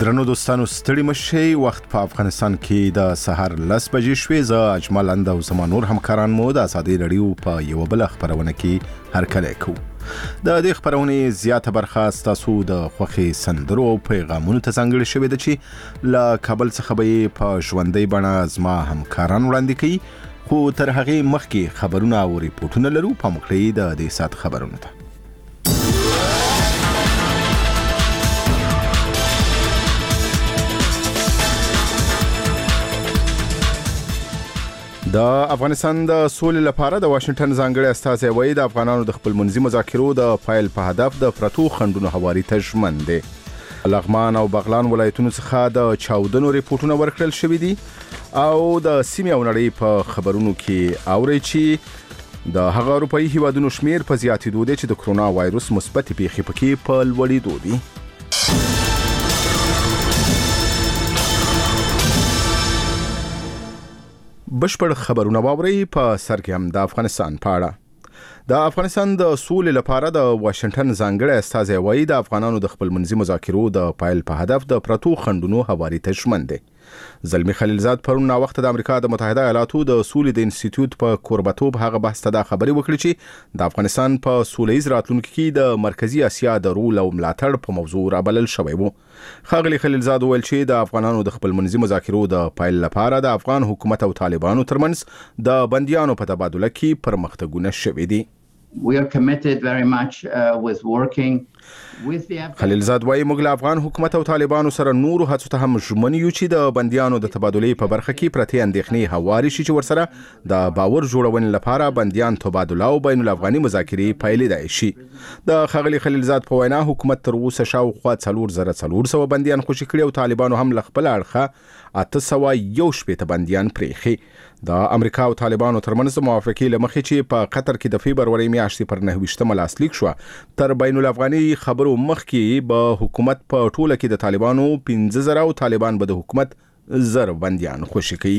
درنو دوستانو ستړي مشئ. وخت په افغانستان کې د سحر 10 بجې شوې. زه اجمل اند او زما نور همکاران مو د ازادي رادیو په یو بل خبرونه کې هرکلی کوو. د دې خبرونې زیاته برخه ستاسو د خوښي سندرو او پیغامونو ته ځانګړې شوې ده چې له کابل څخه به په ژوندۍ بڼه زما همکاران وړاندې کوي. خو تر هغې مخکې خبرونه او ریپورټونه لرو. په مخکې د دې ساعت خبرونه ته د افغانستان د سولې لپاره د واشنگټن ځانګړي استازی وایي د افغانانو د خپلمنځي مذاکرو د پایل په هدف د پرتو خنډونو هواري ته ژمن دي. لغمان او بغلان ولایتونو څخه د چاودنو ریپورټونه ورکړل شوي دي او د سیمې او نړۍ په خبرونو کې اوري چې د هغه اروپایي هیوادونو شمیر په زیاتېدو دی چې د کرونا وایروس مثبت پیښې پکې په لوړېدو دي. بشپړ خبرونه واورئ. په سر کې هم د افغانستان په اړه د افغانستان د سولې لپاره د واشنگټن ځانګړي استازی وایي د افغانانو د خپلمنځي مذاکرو د پایل په هدف د پرتو خنډونو هواري ته ژمن دی. زلمی خلیلزاد پرون ناوخته د امریکا د متحده ایالاتو د سولې د انسټیټیوټ په کوربتوب هغه بحث ته دا خبرې وکړې چې د افغانستان په سولهییز راتلونکي کې د مرکزی اسیا د رول او ملاتړ په موضوع رابلل شوی وو. ښاغلي خلیلزاد وویل چې د افغانانو د خپلمنځي مذاکرو د پایل لپاره د افغان حکومت او طالبانو ترمنځ د بندیانو په تبادله کې پرمختګونه شوي دي. We are committed very much with working with the خلیلزاد وایي موږ له افغان حکومت او طالبانو سره نورو هڅو ته هم ژمن یو چې د بندیانو د تبادلې په برخه کې پرتې اندېښنې هواري شي چې ورسره د باور جوړونې لپاره بندیان تبادله او بین الافغاني مذاکرې پیلېدای شي. د ښاغلي خلیلزاد په وینا حکومت تر اوسه شاوخوا 4400 بندیان خوشي کړي او طالبانو هم له خپل اړخه 811 بندیان پرېښي. د امریکا او طالبانو ترمنځ موافقې له مخې چې په قطر کې د فبروري میاشتې پر 9 لاسلیک شو تر بین الافغاني خبرو مخکې به حکومت په ټوله کې د طالبانو 15000 او طالبان به د حکومت 1000 بندیان خوشي کوي.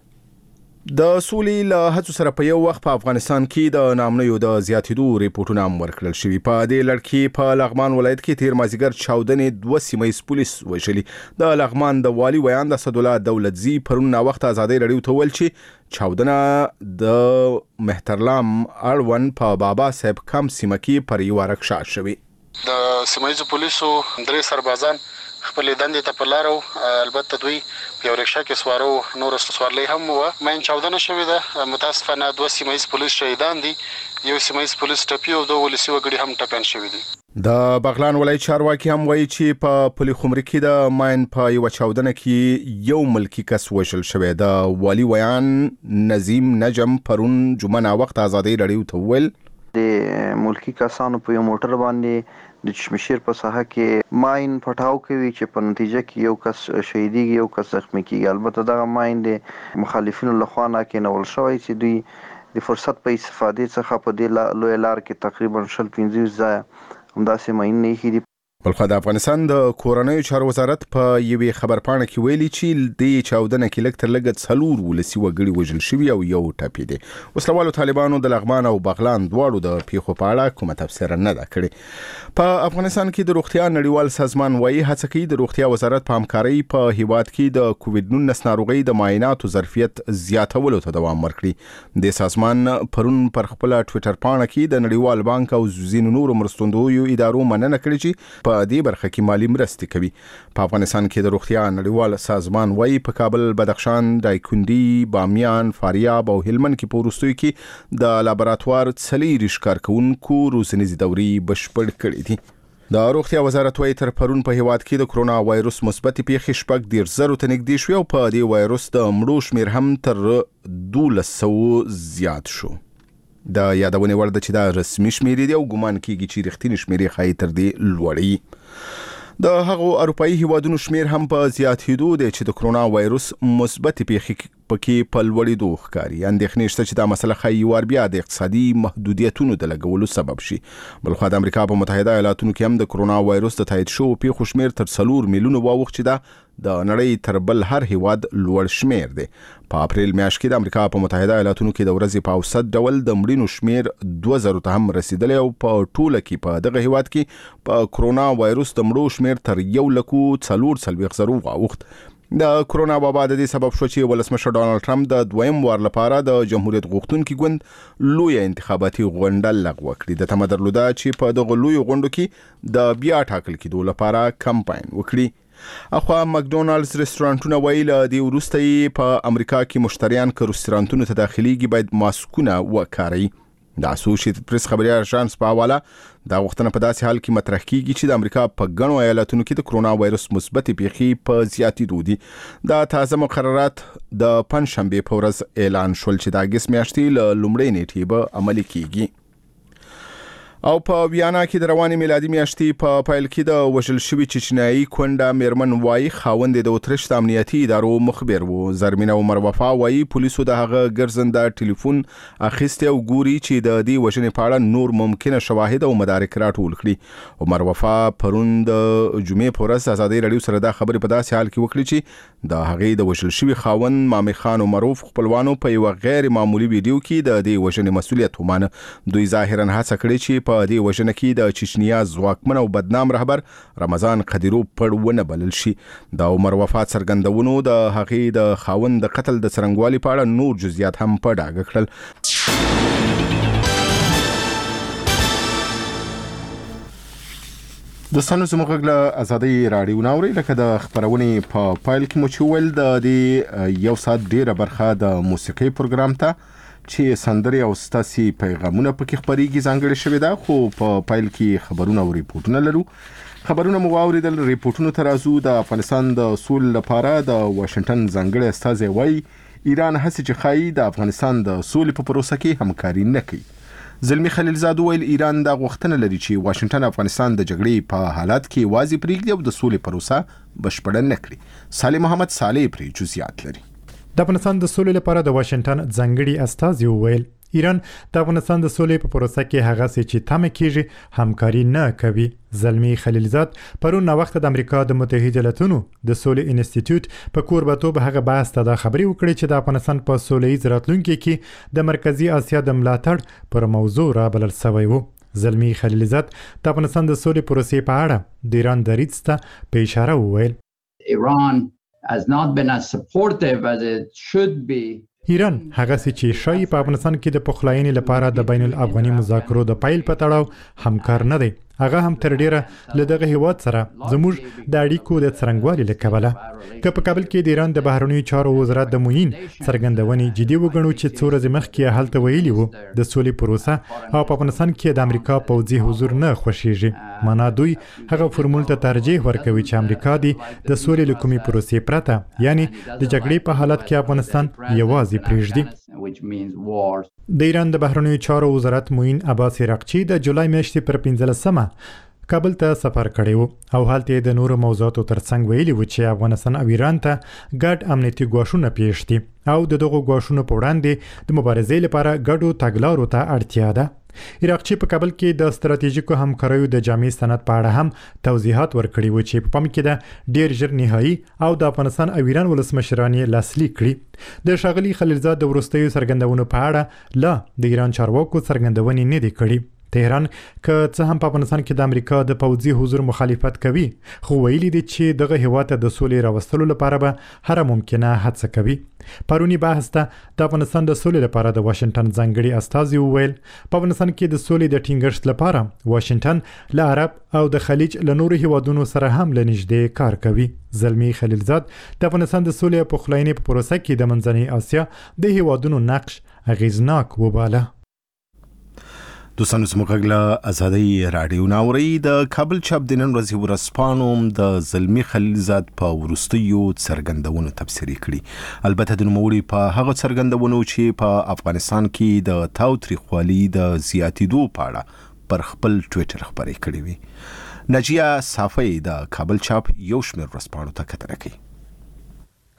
د سولې له هڅو سره په یو وخت په افغانستان کې د نامنیو د زیاتېدو ریپورټونه هم ورکړل شوي. په دې لړ کې په لغمان ولایت کې تیر مازیګر چاودنې 2 سیمه‌ییز پولیس وژلي. د لغمان د والي ویان د اسدالله دولتزي پرون ناوخته ازادي رادیو ته ویل چې چاودنه د مهترلام اړوند په بابا صاحب کم سیمه کې پر یو رکشا شوي. د سیمه‌ییزو پولیسو 3 سربازان خپل دندې ته په لارو البته دوی یو رکشا کې سوارو نور سوارلې هم و مین چاودنه شوې ده. متاسفانه 2 سیمه‌ییز پولیس شهیدان دي، یو سیمه‌ییز پولیس ټپي او 2 ولسي وګړي هم ټپيان شوي دي. د بغلان ولایت چارواکي هم وایي چې په پلي خمري کې د ماین په یو چاودنه کې یو ملکی کس وژل شوی. د والي ویان نظیم نجم پرون جمعه ناوخته ازادي رادیو ته ویل د ملکی کسانو په یو موټر باندې د چشمشیر په ساحه کې ماین پټاو کوي چې په نتیجه کې یو کس شهیدیږي، یو کس زخمی کیږي. البته دغه ماین د مخالفینو لخوا ناکینول شوی چې دوی د فرصت په استفادې څخه په دې لوی لار کې تقریبا 15 ځای همداسې ماین نه ایښي دي. بلخو د افغانستان د کورنیو چارو وزارت په یوې خبرپاڼه کې ویلي چې د چاودنه کې لږ تر لږه 4 ولسي وګړي وژل شوي او یو ټپي دي. وسلوالو طالبانو د لغمان او بغلان دواړو د پیښو په اړه کومه تفسیر نه ده کړې. په افغانستان کې د روغتیا نړیوال سازمان وایي هڅه کوي د روغتیا وزارت په همکارۍ په هیواد کې د کووډ-19 ناروغۍ د معایناتو ظرفیت زیاتولو ته دوام ورکړي. د سازمان پرون پر خپل ټوئیټر پاڼه کې د نړیوال بانک او ځینو نورو مرستندویو ادارو مننه کړې چې په دې برخه کې مالی مرستې کوي. په افغانستان کې د روغتیا نړیوال سازمان وایي په کابل، بدخشان، دایکنډي، بامیان، فاریاب او هلمند کې په وروستیو کې د لابراتوار 40 کارکونکو روزنیزې دورې بشپړ کړې دي. د روغتیا وزارت وایي تر پرون په هیواد کې د کرونا وایروس مثبت پیښې 14,000 ته نږدې شوې او په دې وایروس د مړو شمیر هم تر 1200 زیات شو. د یادونې وړ ده چې دا رسمي شمیرې دي او ګمان کېږي چې رښتینې شمیرې ښایي تر دې لوړې. د هغو اروپایي هیوادونو شمیر هم په زیاتېدو دی چې د کرونا وایروس مثبت پیښې پکې په لوړېدو ښکاري. اندېښنې شته چې دا مسله ښایي وار بیا د اقتصادي محدودیتونو د لګولو سبب شي. بلخوا د امریکا په متحده ایالاتونو کې هم د کرونا وایروس د تایید شوو پیښو شمېر تر 4 میلیونه واوښت چې دا د نړۍ تر بل هر هیواد لوړ شمېر دی. په اپریل میاشت کې د امریکا په متحده ایالاتونو کې د ورځې په اوسط ډول د مړینو شمېر 2000 ته هم رسیدلی او په ټوله کې په دغه هیواد کې په کرونا وایروس د مړو شمېر تر 1,440,000 واوښت. د کرونا وبا د دې سبب شو چې ولسمشر ډانلډ ټرمپ د دویم وار لپاره د جمهوریت غوښتونکي ګوند لویه انتخاباتي غونډه لغوه کړې. د تمه درلوده چې په دغه لویو غونډو کې د بیا ټاکل کېدو لپاره کمپاین وکړي. اخوا مکډونالډز رستورانټونه ویل د وروسته په امریکا کې مشتریان که رستورانټونو ته داخليږي باید ماسکونه وکاروي. د اسوسییټډ پریس خبري اژانس په حواله دا غوښتنه په داسې حال کې مطرح کیږي چې د امریکا په ګڼو ایالتونو کې د کرونا وایروس مثبت پیښې په زیاتېدو دي. دا تازه مقررات د پنځشنبه په ورځ اعلان شول چې د اګست میاشتې له لومړۍ نیټې به عملي کیږي. او په ویانا کې د رواني میلادي میاشتې په پیل کې د وژل شوي چچنیایي کونډه میرمن وای خاوند د اتریش د امنیتي ادارو مخبر وو. زرمینه عمر وفا وای پولیسو د هغه ګرځنده ټلیفون اخیسته او ګوري چې د دې وژنې په اړه نور ممکنه شواهد او مدارک راټول کړي. عمر وفا پرون د جمعې په ورځ ازادي رادیو سره دا خبرې په داسې حال کې وکړي چې د هغې د وژل شوي خاوند مامي خان معروف خپلوانو په یو غیر معمولی ویډیو کې د دې وژنې مسؤلیت ومانه. دوی ظاهرا هڅه کړې چې په دې وژنه کې د چچنیا ځواکمن او بدنام رهبر رمضان قدیرو پړونه بلل شي. د عمر وفا څرګندونو د هغې د خاوند د قتل د څرنګوالي په اړه نور جزئیات هم په ډاګه کړل. د سانو زموږ له ازادي رادیو ناوري لکه د خبرونې په پایل کې مو چې ول د دې یو ساعت ډیره برخه د موسیقي پروګرام ته چې سندري او ستاسي پیغامونه پکې خبريږي ځانګړي شوی دا. خو په پایل کې خبرونه او ریپورتونه لرو. خبرونه مو واوریدل. ریپورتونو ترازو د افغانستان د سول لپاره د واشنگټن ځانګړي استازي وایي ایران هڅه چې خایي د افغانستان د سولې په پروسه کې همکاري نه کوي. زلمی خلیلزاد ویل ایران دا غوښتنه لري چې واشنگټن افغانستان د جګړې په حالات کې واضح پریږدي او د سولې پروسه بشپړه نه کړي. صالح محمد صالح پری جزئیات لري. د افغانستان د سولې لپاره د واشنگټن ځانګړي استازي وویل ایران د افغانستان د سولې په پروسه کې هغه څه چې تمه کیږي همکاري نه کوي. زلمی خلیلزاد پرون وخت د امریکا د متحده ایالاتونو د سولې انسټیټیوټ په کوربتوب هغه بحث ته د خبري وکړي چې د افغانستان په سولې راتلونکي کې د مرکزی اسیا د ملاتړ پر موضوع را بلل شوی وو. زلمی خلیلزاد د افغانستان د سولې پروسې په اړه د ایران دریځ ته په اشاره وویل Iran has not been as supportive as it should be. ایران هغه چې شای په افغانستان کې د پخلاینې لپاره د بین الافغاني مذاکرو د پایل په تړاو همکار نه دی. هغه هم تر ډیره له دغه هیواد سره زموږ د اړیکو د څرنګوالي له کبله که په کابل کې د ایران د بهرنیو چارو وزارت د معین څرګندونې جدي وګڼو چې څو ورځې مخکې هلته ویلي وو د سولې پروسه او په افغانستان کې د امریکا پوځي حضور نه خوښیږي. معنا دوی هغه فرمول ته ترجیح ورکوي چې امریکا دی د سولې له کومې پروسې پرته یعنی د جګړې په حالت کې افغانستان یوازې پریږدي. د ایران د بهرنیو چارو وزارت معین عباس عراقچی د جولای میاشتې پر 15مه کابل ته سفر کړی وو او هلته د نورو موضوعاتو ترڅنګ ویلي و چې افغانستان او ایران ته ګډ امنیتي ګواښونه پیښ دي او د دغو ګواښونو په وړاندې د مبارزې لپاره ګډو تګلارو ته اړتیا ده. عراقچی په کابل کې د ستراتیژیکو همکاریو د جامع سند په اړه هم توضیحات ورکړي و چې په پام کې ده ډیر ژر نهایی او د افغانستان او ایران ولسمشران یې لاسلیک کړي. د ښاغلي خلیلزاد د وروستیو څرګندونو په اړه لا د ایران چارواکو څرګندونې نه دي کړي. تهران که څه هم په افغانستان کې د امریکا د پوځي حضور مخالفت کوي خو ویلي دي چې دغه هیواد ته د سولې راوستلو لپاره به هر ممکنه هڅه کوي. پرونی بحث ته د افغانستان د سولې لپاره د واشنگټن ځانګړي استازي وویل په افغانستان کې د سولې د ټینګښت لپاره واشنگټن له عرب او د خلیج له نورو هیوادونو سره هم لنږدې کار کوي. زلمی خلیلزاد د افغانستان د سولې او پخلاینې په پروسه کې د منځنۍ اسیا د هیوادونو نقش اغیزناک وباله. دوستانو زموږ له ازادي رادیو ناوري د کابل چاپ د نن ورځې ورځپاڼو د زلمی خلیلزاد په وروستیو څرګندونو تبصرې کړي. البته د نوموړي په هغه څرګندونو چې په افغانستان کې د تاوتریخوالي د زیاتېدو په اړه پر خپل ټویټر خبرې کړې وي. نجیه صافی د کابل چاپ یو شمېر ورځپاڼو ته کتنه کوي.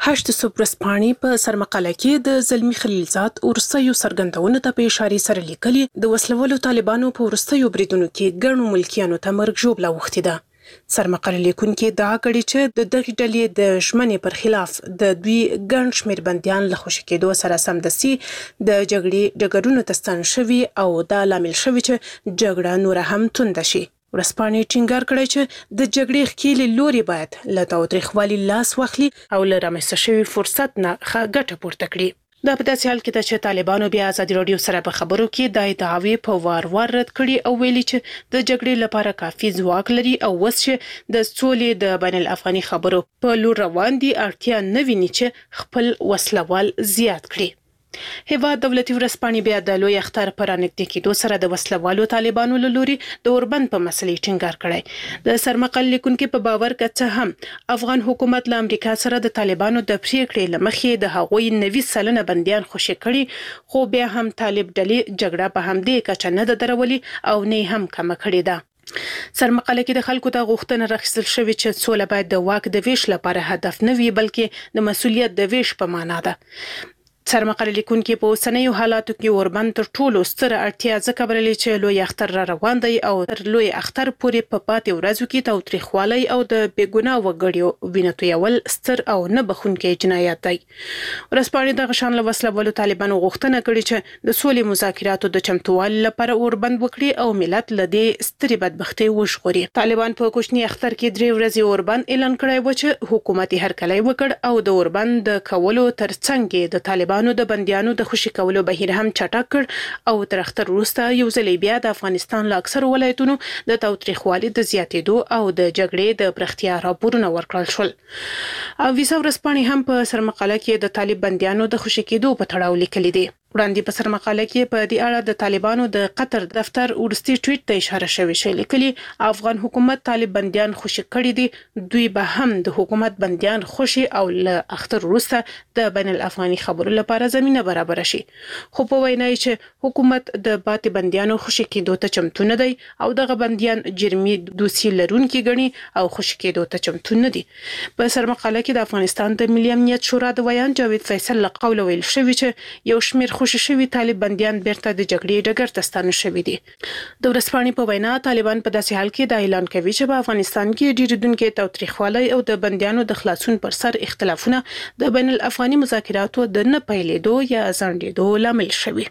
8 ورځپاڼې په سرمقاله کې د زلمی خلیلزاد وروستیو څرګندونو ته په اشاره سره لیکلي د وسلوالو طالبانو په وروستیو بریدونو کې ګڼو ملکیانو ته مرګ ژوبله اوښتې ده. سرمقاله لیکونکي ادعا کړې چې د دغې ډلې د ژمنې پر خلاف د دوی ګڼ شمېر بندیان له خوشي کېدو سره سمدستي د جګړې ډګرونو ته ستانه شوي او دا لامل شوي چې جګړه نوره هم تونده شي. ورځپاڼې ټینګار کړی چې د جګړې ښکېلې لوري باید له تاوتریخوالي لاس واخلي او له رامنځته شوي فرصت نه ښه ګټه پورته کړي. دا په داسې حال کې ده چې طالبانو بیا ازادي راډیو سره په خبرو کې د ادعاوې په وار رد کړي او ویلي چې د جګړې لپاره کافي ځواک لري او اوس چې د سولې د بین الافغاني خبرو په لور روان دي اړتیا نه ویني چې خپل وسلوال زیات کړي. هیواد دولتي ورځپاڼې بیا د لوی اختر پر رانږدې کېدو سره د وسلوالو طالبانو له لوري د اوربند په مسلې ټینګار کړی. د سرمقال لیکونکي په باور که څه هم افغان حکومت له امریکا سره د طالبانو د پریکړې له مخې د هغوی 90% بندیان خوشي کړي خو بیا هم طالب ډلې جګړه په همدې کچه نه ده درولي او نه هم کمه کړې ده. سرمقاله کې د خلکو ته غوښتنه راخیستل شوې چې سوله باید د واک د ویش لپاره هدف نه وي بلکې د مسؤلیت د ویش په معنا ده. سرمقاله لیکونکي په اوسنیو حالاتو کې اوربند تر ټولو ستره اړتیا ځکه بللې چې لوی اختر را روان دی او تر لوی اختر پورې په پاتې ورځو کې تاوتریخوالی او د بېګناه وګړو وینه تویول ستر او نه بخښونکی جنایت دی. ورځپاڼې دغه شان له وسلوالو طالبانو غوښتنه کړې چې د سولې مذاکراتو د چمتووالي لپاره اوربند وکړي او ملت له دې سترې بدبختۍ وژغوري. طالبان په کوچني اختر کې 3 ورځې اوربند اعلان کړی و چې حکومت یې هرکلی وکړ او د اوربند د کولو ترڅنګ د طالبانو د بندیانو د خوشي کولو بهیر هم چټک کړ او تر اختر وروسته یو ځل بیا د افغانستان له اکثر ولایتونو د تاوتریخوالي د زیاتېدو او د جګړې د پراختیا راپورونه ورکړل شول. او ویسا ورځپاڼې هم په سرمقاله کې د طالب بندیانو د خوشي کېدو په تړاو لیکلي دي. وړاندې په سرمقاله کې په دې اړه د طالبانو د قطر دفتر ورستي ټویټ ته اشاره شوې چې لیکلي افغان حکومت طالب بندیان خوشي کړي دي دوی به هم د حکومت بندیان خوشي او له اختر وروسته د بین الافغاني خبرو لپاره زمينه برابر شي. خو په وینا چې حکومت د پاتې بندیانو خوشي کېدو ته چمتو نه دی او دغه بندیان جرمي دوسي لرونکي ګڼي او خوشي کېدو ته چمتو نه دي. په سرمقاله کې د افغانستان د ملي امنیت شورا د ویان جاوید فیصل له قوله ویل شوی چې یو شمېر خوشي شوي طالب بندیان بیرته د جګړې ډګر ته ستانه شوي دي. د ورځپاڼې په وینا طالبان په داسې حال کې دا اعلان کوي چې په افغانستان کې ډیریدونکي تاوتریخوالی او د بندیانو د خلاصون پر سر اختلافونه د بین الافغاني مذاکراتو د نه پیلېدو یا ځنډېدو لامل شوي.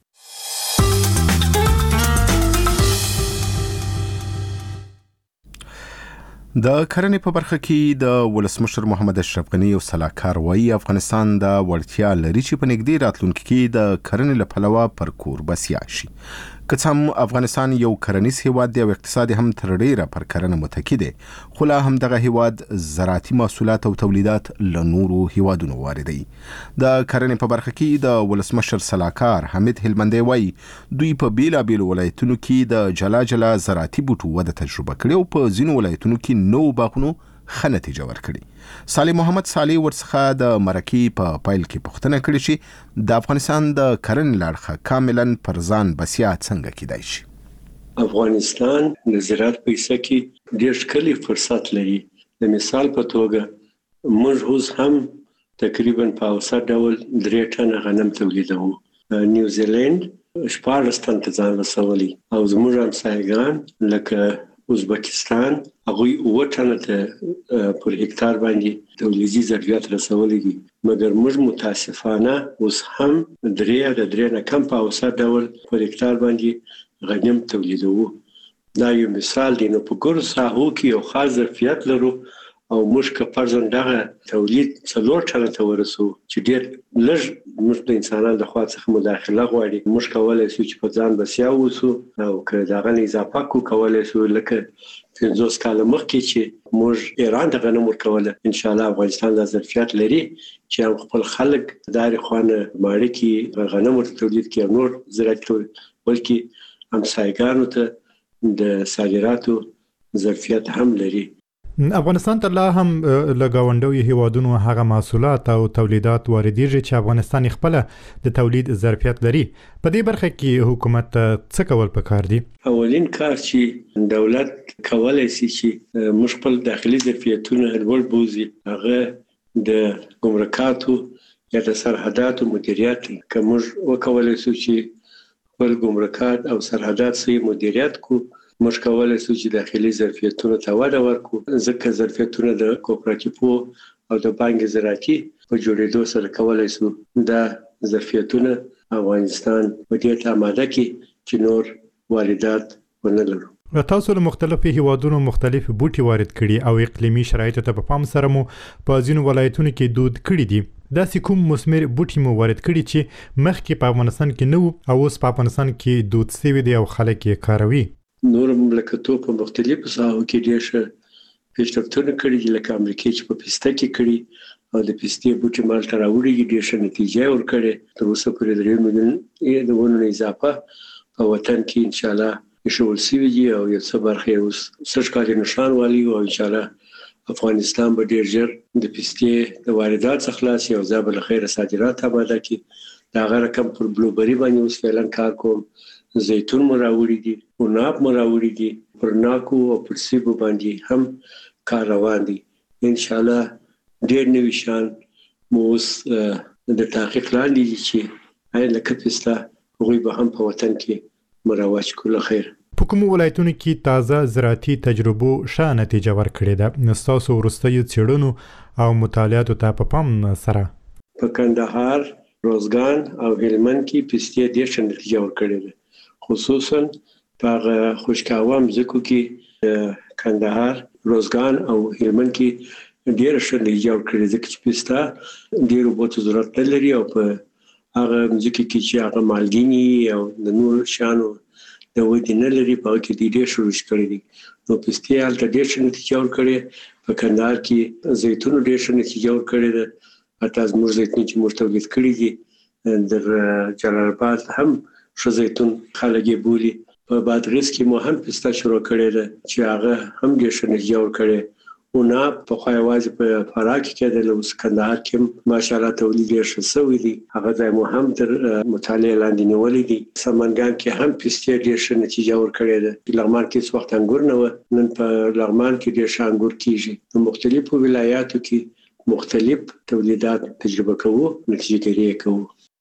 د کرنې په برخه کې د ولسمشر محمد اشرف غنی او سلاکار وایي افغانستان د وړتیا لري چې په نږدې راتلونکي کې د کرنې له پلوه پر کور بسیا شي. که څه هم افغانستان یو کرنیز هیواد دی او اقتصاد هم تر ډیره پر کرنه متکی دی خو لا هم دغه هیواد زراعتي محصولات او تولیدات له نورو هیوادونو واردوي. د کرنې په برخه کې د ولسمشر سلاکار حمید هلمندی وایي دوی په بیلابیلو ولایتونو کې د جلا زراعتي بوټو وده تجربه کړې او په ځینو ولایتونو کې نو باغونو ښه نتیجه ورکړي. صالح محمد صالح ورڅخه د مرکې په پایل کې پوښتنه کړې چې د افغانستان د کرنې له اړخه کاملا پر ځان بسیا څنګه کېدای شي. افغانستان د زراعت په حصه کې ډېر ښکلي فرصت لري. د مثال په توګه موږ اوس هم تقریبا په اوسط ډول 3 ټنه غنم تولیدوو. نیوزیلند 14 ټنه ځان رسولي او زموږ همسایګان لکه ازبکستان هغوی 7 ټنه ته پر هکتار باندې تولیدي ظرفیت رسولي دي مګر موږ متاسفانه اوس هم 3 نه کم په اوسط ډول پر هکتار باندې غنم تولیدوو. دا یو مثال دی. نو په ګورو ساحو کې یو خاص ظرفیت لرو او موږ که فرضاً دغه تولید 4 ټنه ته ورسو چې ډېر لږ موږ د انسانانو د خوا څخه مداخله غواړي موږ کولی شو چې په ځان بسیا اوسو او که دغه نه اضافه کولی شو لکه 50 کاله مخکې چې موږ ایران ته غنم ورکوله انشاءالله افغانستان دا ظرفیت لري چې هم خپل خلک دارې خوانه ماړه کې غنم ورته تولید کړي او نور زراعتي بلکې همسایګانو ته د صادراتو ظرفیت هم لري. افغانستان ته لا هم له ګاونډیو هیوادونو هغه محصولات او تولیدات واردېږي چې افغانستان خپل د تولید ظرفیت لري. په دې برخه کې حکومت څه کول پکار دي؟ اولین کار چې دولت کولای شي چې مشکل داخلي ظرفیتونه هرول بوزي هغه د ګمرکاتو یا د سرحداتو مدیریت که موږ وکولای شو چې خپل ګمرکات او سرحدات صحیح مدیریت کو موږ کولای شو چې داخلي ظرفیتونو ته وده ورکړو ځکه ظرفیتونه د کوپراتیفو او د بانک زراعتي په جوړېدو سره کولای شو دا ظرفیتونه افغانستان په دې ته آماده کړي چې نور واردات ونه لرو. تاسو له مختلفو هیوادونو مختلف بوټي وارد کړي او اقلیمي شرایطو ته په پام سره مو په ځینو ولایتونو کې دود کړي دي. داسې کوم مثمر بوټي مو وارد کړي چې مخکې په افغانستان کې نه وو او اوس په افغانستان کې دود شوي دي او خلک یې کاروي؟ نور مملکتونو په مختلفو ساحو کې ډېر ښه پیشرفتونه کړي دي لکه امریکا چې په پسته کې کړي او د پستې بوټي مالته راوړي ډېر ښه نتیجه ورکړي. تر اوسه پورې 3 میلیون د ونو اضافه په وطن کې ان شاء الله شول سوي دي او یو څه برخه اوس سږ کال نشان والی او ان شاء الله افغانستان به ډیر ژر د پستې د واردات خلاص او ځابل خیر صادرات آماده کی. دا غره کم پر بلوبری باندې اوس فعلا کار کوم. زیتون مراوړي دي او ناب مراوړي دي پر ناکو او پر سیبو باندې هم کار روان دي. ان شاء الله ډیر نوي شان موس د تحقیق لاندې چې آیا لکه پسته هغوی به هم په وطن کې مراوج کول خیر. په کوم ولایتونو کې تازه زراعتي تجربو ښه نتیجه ورکړې ده؟ نستاسو وروستیو څېړنو او مطالعاتو ته په پام سره په کندهار، روزګان او هلمند کې پستې ډېر ښه نتیجه ورکړې ده. خصوصا په خوشکاوام ځکو کې کندهار، روزګان او هلمند کې ډېر ښه نتیجه ورکړې ده چې پسته ډېر اوبو ضرورت لري او په هغه ځکه چې هغه مالګینی او د نور شانو د ودی نه لري په کې ډېر شروع کړی دي. نو پستې حالت ډېر ښه نتیجه ورکړي. په کندهار کې زیتون ډېر ښه نتیجه ورکړي ده. حتی زموږ زیتون چې موږ تولید کړي دي د جلال آباد هم ښه زیتون خلک یې بولي. په بادغیس کې مو هم پسته شروع کړې ده چې هغه هم ډېر ښه نتیجه ورکړي. او نه په خوایوازي په فراه کې د لوس کندهار کې ماشاءالله تولید ډېر ښه شوی دی. هغه ځای مو هم تر مطالعه لاندې نیولې دي. سمنګان کې هم پستې ډېر ښه نتیجه ورکړې ده. لغمان کې څو وخت انګور نه و، نن په لغمان کې ډېر ښه انګور کیږي. په مختلفو ولایاتو کې مختلف تولیدات تجربه کوو، نتیجه ګیری کوو.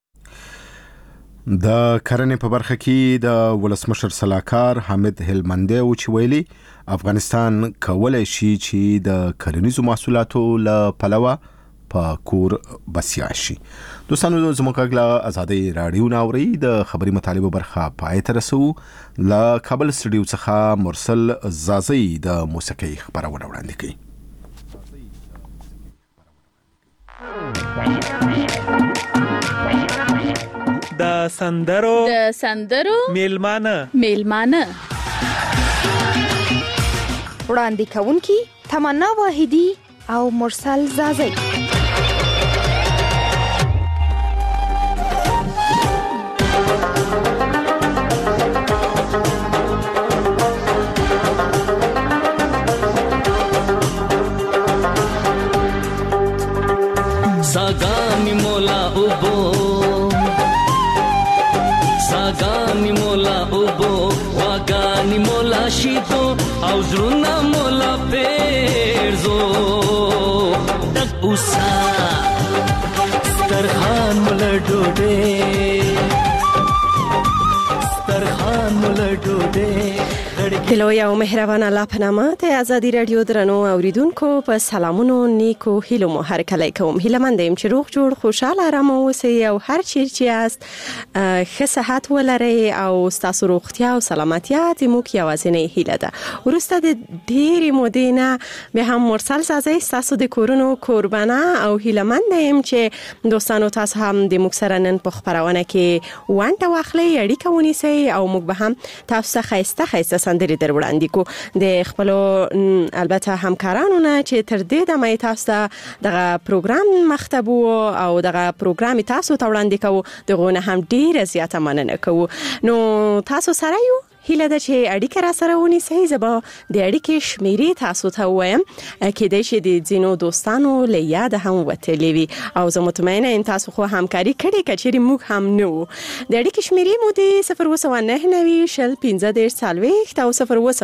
د کرنې په برخه کې د ولسمشر صلاحکار حامد هلمندی او چې ویلي افغانستان کولای شي چې د کرنیزو محصولاتو له پلوه په کور بسیا شي. دوستانو زموږ غږ آزادۍ رادیو ناوري د خبري مطالبه برخه پای ته رسو. له کابل سټډیو څخه مرسل زازي د موسیقي خبرونه وړاندې کوي. د سندرو میلمانه وړاندې کوونکي تمنا واحدی او مرسل زازي. सागानी मोला उबो, सागानी मोला उबो, वागानी मोला शीतो, आउज़रुना मोला पेरज़ो, तक उसा, स्तरखान मोला डोडे, स्तरखान मोला डोडे. هلو یو مهربان الله په نامه ته آزادي رادیو درنو اوریدونکو په سلامونو نیکو هیلو مو هر کله کوم. هیله مند یم چې روغ جوړ خوشاله آرام اوسئ او هر چیرې است ښه صحت ولرئ او ستاسو روغتیا او سلامتیا زموږ یوازینۍ هیله ده. وروسته د ډېرې مودې نه بیا هم مرسل زازي ستاسو د کورونو قربانه او هیله مند یم چې دوستانو تاسو هم د موږ سره نن په خبرونه کې ونډه واخلئ، اړیکه ونیسئ او موږ به هم تاسو ته ښایسته سندرې در وړاندې کو. د خپل البته همکارانو نه چې تر دې دمه تاسو ته دغه پروګرام مختبو او دغه پروګرام تاسو ته وړاندې کوو، دغه نه هم ډیره زیاته مننه کوو. نو تاسو سره یو هیله ده چې اړیکه را سره ونیسئ. زه به د اړیکې شمیرې تاسو ته ووایم، کېدای شي د ځینو دوستانو له یاده هم وتلې وي او زه مطمئنه یم تاسو خو همکاري کړې که چیرې موږ هم نه وو. د اړیکې شمیرې مو د 029904040 او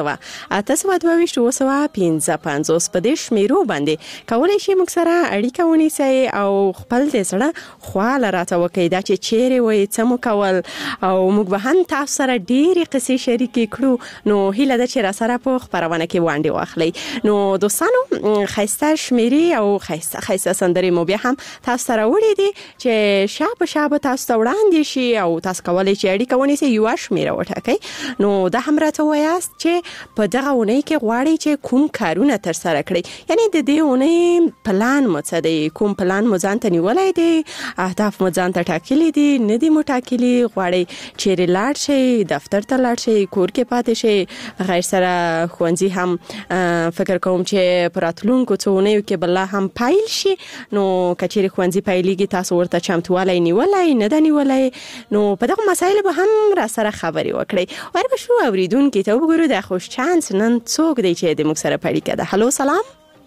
020882255 په دې شمیرو باندې کولی شي موږ سره اړیکه ونیسئ او خپل د زړه خواله راته وکړئ دا چې چیرې وئ، څه مو کول، او موږ به هم تاسو سره ډېرې قصې شریکې کړو. نو هیله ده چې را سره په خپرونه کې ونډې واخلئ. نو دوستانو ښایسته شمیرې او ښایسته سندرې مو بیا هم تاسو سره وړي دي چې شابه تاسو ته وړاندې شي او تاسو کولی شئ اړیکه ونیسئ، یوه شمیره وټاکئ. نو دا هم راته ووایاست چې په دغه اونۍ کې غواړئ چې کوم کارونه ترسره کړئ، یعنی د دې اونۍ پلان مو څه دی، کوم پلان مو ځان ته نیولی دی، اهداف مو ځان ته ټاکلي دي، نه دي مو ټاکلي، غواړئ چیرې لاړ شئ، دفتر ته لاړ شئ، کور کې پاتې شئ، غیر سره ښوونځي هم فکر کوم چې په راتلونکو څو اونیو کې بله هم پیل شي. نو که چیرې ښوونځي پیلېږي تاسو ورته چمتوالی نیولی نه ده نیولی، نو په دغه مسایلو به هم را سره خبرې وکړئ. وربشو اوریدونکي ته وګورو د خوش چانس نن څوک دی چې د موږ سره اړیکه ده. هلو سلام.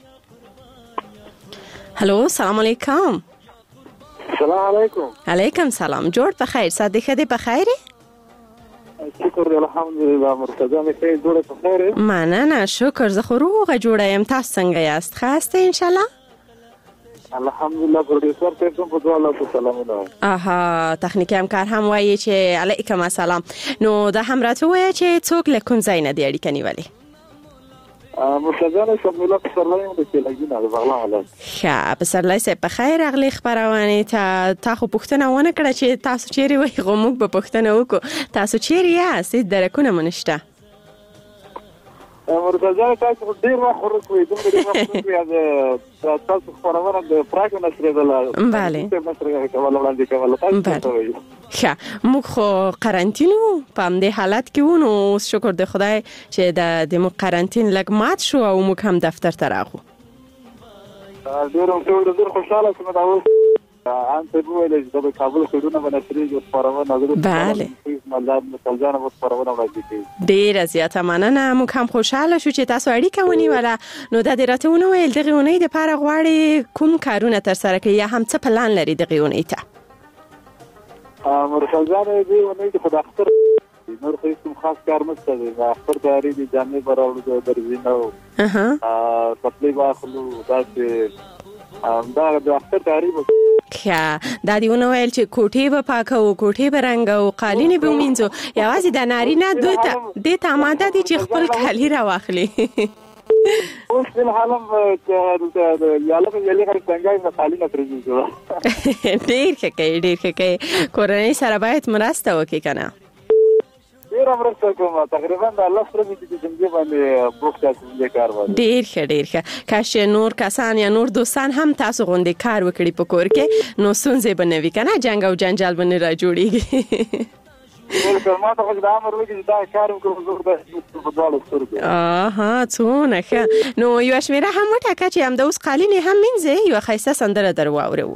هلو سلام علیکم. سلام علیکم. علیکم سلام. جوړ په خیر، ساده خدای په خیر؟ شکر دی الحمدلله. مرتضی مې خیر جوړه په خیر؟ مننه شکر، زه خو روغه جوړه یم. تاسو څنګه یاست؟ خاسته ان شاء الله؟ الحمدلله. پروډوسر ته په دواله سلامونه. اها تخنیکی همکار هم وایي چې علیکم السلام. نو دا هم راته وایي چې څوک له کوم ځای نه دی اړیکه نیولې؟ مرتضی نه شمیله پسرلی د تلګینه د بغلان ولایت. ښه پسرلی صاحب په خیر راغلی خپرونې ته. تا خو پوښتنه ونه کړه چې تاسو چیرې وئ، خو موږ به پوښتنه وکړو تاسو چیرې یاست؟ درکونه مو نشته. مرتضی تاسو ډېر وخت ورکوي، دومره ډېر وخت ورکوي د تاسو خپرونه د پراګ نشریدله. بله نشریدله کوله وړاندې کوله تاسو وایي. ښه موږ خو قرنطین وو، په همدې حالت کې وو. نو اوس شکر د خدای چې د موږ قرنطین لږ مات شو او موږ هم دفتر ته راغلو. ډېر خوشحاله شوم دا اوس انت ویل چې د کابل خودونه بنفرېږي خپرونه نظر. بله ملت مسلجانه مو خپرونه وړاندې کوي. ډېره زیاته مننه. موږ هم خوشحاله شو چې تاسو اړیکه ونیوله. نو دا دې راته ونویل دغې اونۍ دپاره غواړې کوم کارونه ترسره کړئ یا هم څه پلان لري دغې اونۍ ته؟ مرتضی دې اونۍ کې خو د اختر نور خو هېڅ خاص کار نشته دی. د اختر تیاري دي، جامې به راوړو، درځینه څپلۍ به اخلو، داسې دا د اختر تیاري به. ښه دا دې ونه ویل چې کوټې به پاکوو، کوټې به رنګوو، قالینې به ومینځو. یوازې د نارینه دوی ته دې ته اماده دي چې خپل کالي راواخلي. اوس فلحال هم یاله یلې غږ څنګه نه قالینه پرېږدو. ډېر ښه کوي، ډېر ښه کوي. کورنۍ سره باید مرسته وکړي که نه؟ ډېره مرسته کوم. تقریبا د 10 ورځې چې زندګي باندې بوخت یاست دې کار باندې. ډېر ښه، ډېر ښه. کاش نور کسان یا نور دوستان هم تاسو غوندې کار وکړي په کور کې، نو ستونزې به نه وي که نه، جنګ او جنجال به نه را جوړېږي. ما ته خو د امر وکړي چې دا کار وکړو زه په دواړو سترګو. څونه ښه. نو یوه شمېره هم وټاکه چې همدا اوس قالینې هم مینځئ، یوه ښایسته سندره در واورو.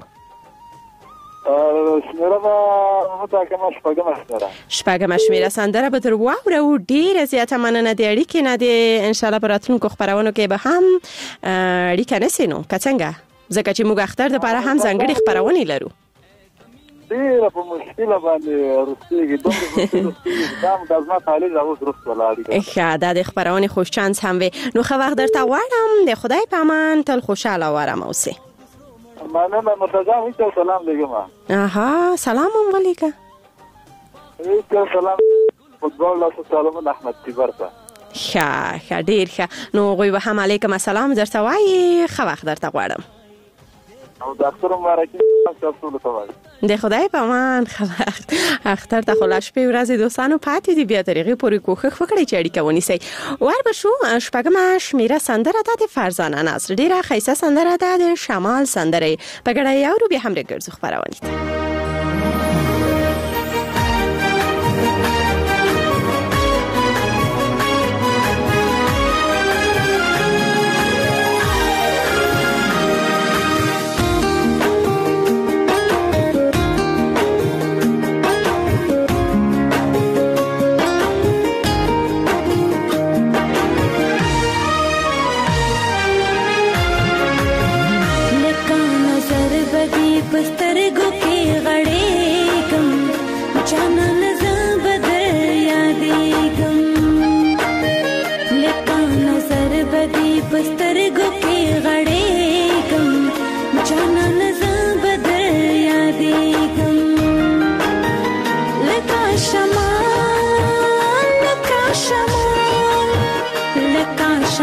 شمیره به وټاکمه، شپږمه شمیره سندره به در واورو. ډېره زیاته مننه د اړیکې نه دی. انشاءالله په راتلونکو خپرونو کې به هم اړیکه نیسئ. نو که څنګه، ځکه چې موږ اختر دپاره هم ځانګړې خپرونې لرو. ډېره په مشکله باندې رسېږي، دومره دا د زما تعلیل اوس درست ولاړ. ښه دا د خپرونې خوش چانس هم وي. نو ښه وخت درته غواړم. د خدای په امان تل خوشحاله او ارامه اوسئ. مننه مرتضی. هیڅ سلام لګم. سلام هم ولیکه. هیڅ سلام فوتبال لا سلام احمد تیبر ته. ښه ډېر ښه. نو هغوی به هم علیکم السلام درته وایي. ښه وخت درته غواړم. او د اختر مبارکي تاسو ته وایم. د خدای په امان. ښه وخت. اختر ته خو لا شپې ورځې دوستانو پاتې دي، بیا تر هغې پورې کوښښ وکړئ چې اړیکه ونیسئ. وربشو شپږمه شمېره سندره ده د فرزانه نصر. ډېره ښایسته سندره ده د شمال سندرې. په ګډه یې اورو، بیا هم راګرځو خپرونې ته.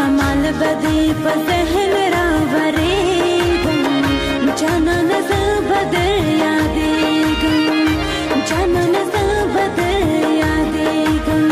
شمال بدی په ذهن راورېږم جانانه زه به در یادېږم جانانه زه به در یادېږم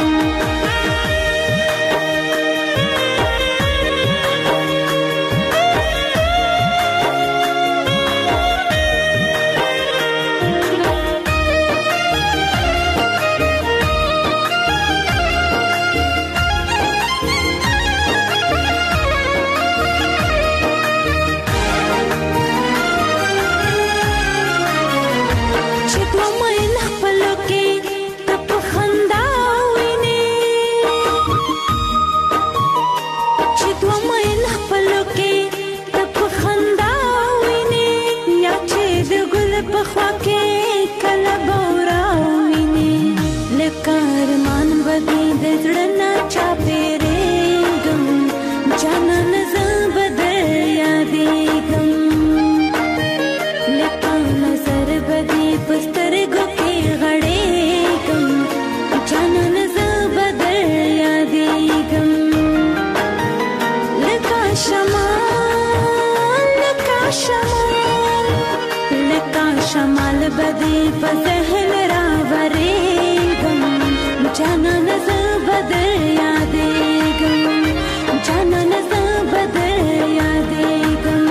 شمال بدی په ذهن راورېږم جانانه زه به در یادېږم جانانه زه به در یادېږم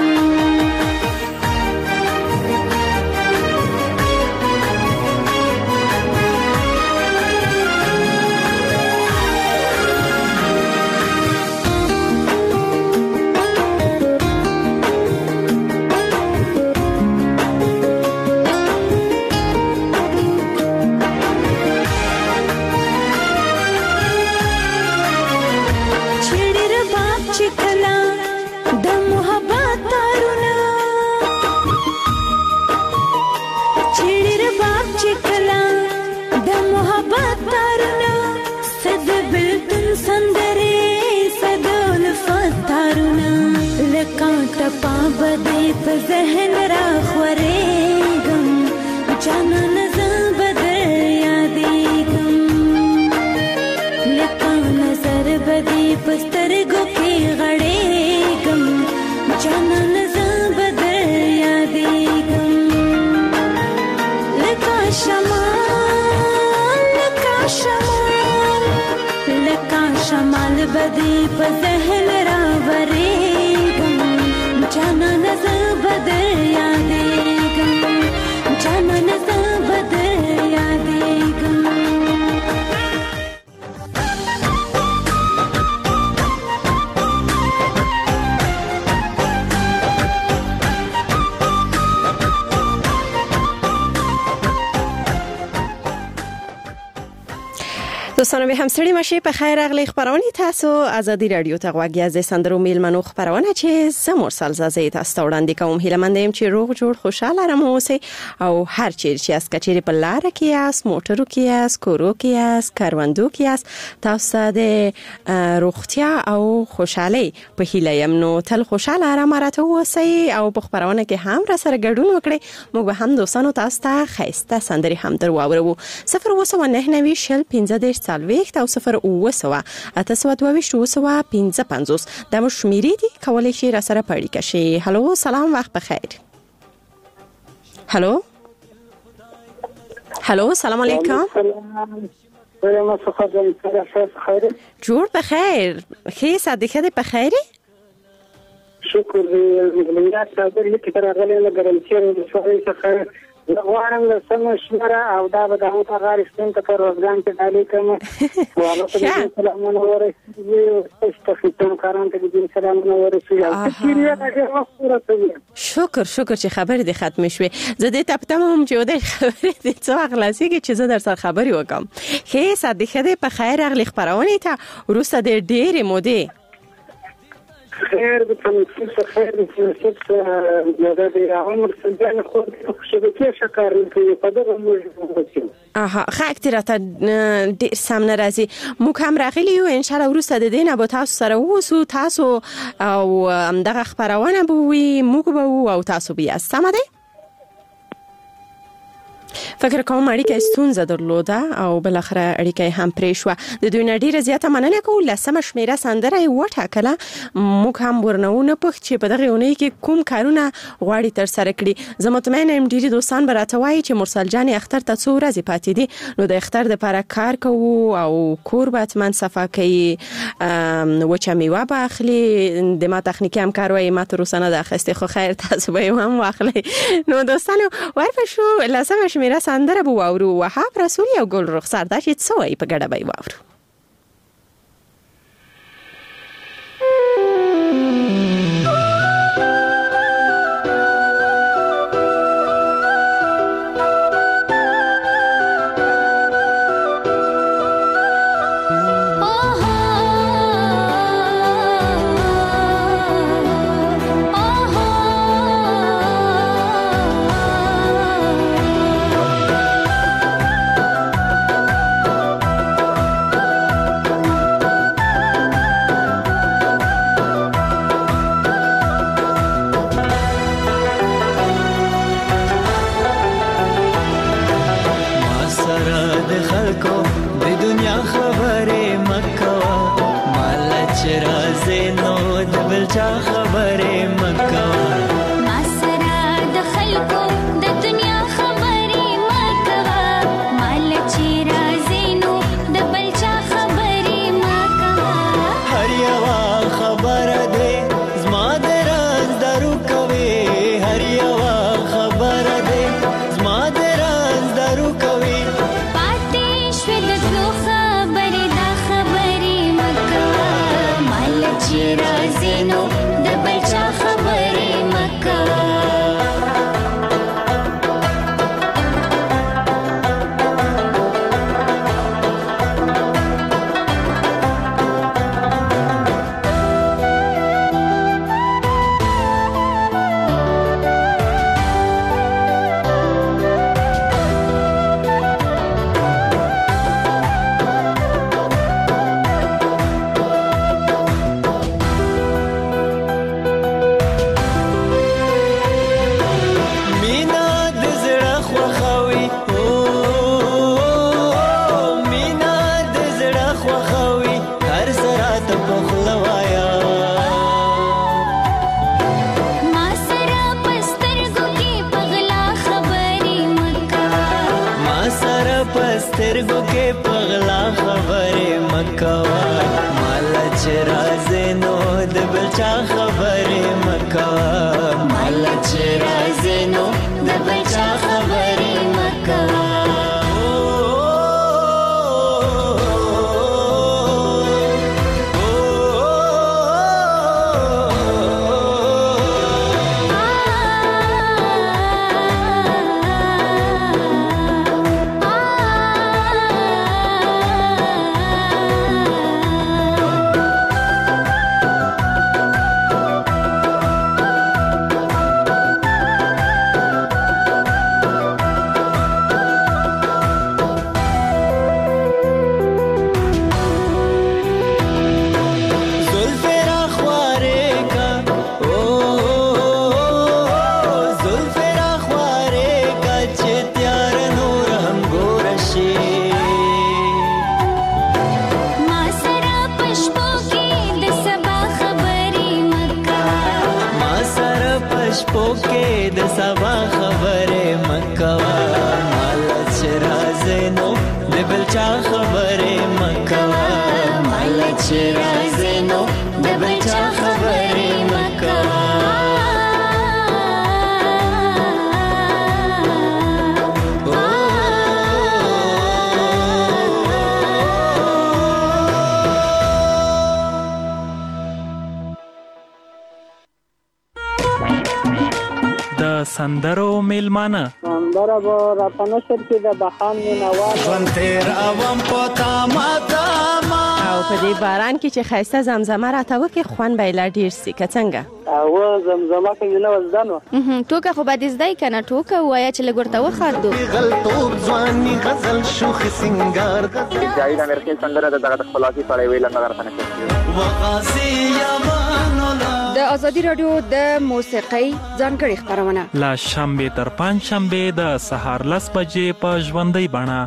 بدی په ذهن را خورېږم جانانه زه به در یادېږم لکه نظر بدی په سترګو کې غړېږم جانانه زه به در یادېږم لکه شمال لکه شمال بدی په ذهن را ورېږم جانانه زه به در یادېږم جانانه زه به در یادېږم دوستانو به همسړي مشه په خیر اغلی خبرونه تاسو ازادي رادیو ته غواګي از سندرو میلمنو خبرونه چې سمورسل زازه تاسو وړاندې کوم هیله مندم چې روغ جوړ خوشاله رم اوسئ او هر چیر چې اس کچېری په لار کې اس موټرو کې اس کورو کې اس کاروندو کې اس تاسو د روغتیا او خوشحالي په هیله يم نو تل خوشاله رم راته اوسئ او په خبرونه کې هم را سره ګډون وکړئ موږ به هم دوستانو تاسو ته خیسته سندري هم درو اورو 0299015 سالويخت او 0 اتسوات دا مو شمیرې دي کولای شي را سره پړی کشي هالو سلام وخت بخیر هالو سلام علیکم جوړ بخیر خې صدقه دې بخیر شکر دې ملګری صاحب دې کې تر غلې لګرم چې سوالي څخه غواړم له سم شمره او دا به د هغه غاړستون ته روزګان کې ډالې کوم والله ته سلامونه ورسېږي استفیدم کاران ته دې سلامونه ورسېږي شکر چې خبر دې ختم شوه زه دې تپتم چې ودې خبرې دې څو اخلاصيږي چې زه در سره خبري وکم خې صدقه دې په خیر اغلی خبرونه ته ورسته دې ډېرې مودې خیر د تنفس خیر د تنفس د عمر سنجان خو شبکې شکر کوي په دغه موږ خاطر ته ډیر سم ناراضي مو کوم راغلی یو ان شاء الله ورسته د دینه به تاسو سره وسو تاسو او دغه خبرونه به وي موږ به او تاسو بیا سم ده فکر کوم اړیکه ستونزه درلوده او بل اخره اړیکه هم پرې شو. د دوی نړۍ رضایت مننه کوم لسمه شمیره سندره وټاکله. موږ هم ورنونه پخ چې په دغه اونۍ کې کوم کارونه غواړي تر سره کړي. زه مطمئن یم ډیری دوستان براته وایي چې مرسل جان اختر ته څو ورځې پاتې دي، نو د اختر لپاره کار کوو او کور به اتمن صفا کوي، وچه میوه به اخلي. د ما تخنیکی همکار وایي ما تر اوسه نه ده اخیستې، خو خیر تاسو به هم واخلئ. نو دوستانو ورپښو لسمه شمیره سندره به واورو. وهاب رسول او ګل رخسار دا چې څه وایي په ګډه به واورو. سندرو میلمانه سندره به راته نشر کې د بخان مینوال ژوند تیر اوم په تاما تاما او په دې باران کې چې ښایسته زمزمه راته وکړي خوند به یې لا ډېر سي که څنګه او زمزمه کې نه وزدان و ټوکه خو به دې زده یې که نه ټوکه ووایه چې لږ ورته وخاندو غلطوب ځواني غزل شوخ سنګار جاوید امیر کې سندره د دغه خپلواکي په اړه ویل نه راته نه وقاسي یمانو د ازادي رادیو د موسیقۍ ځانګړي خبرونه لا شنبه تر پنځ شنبه د سهار 10 بجې په ژوندۍ بڼه.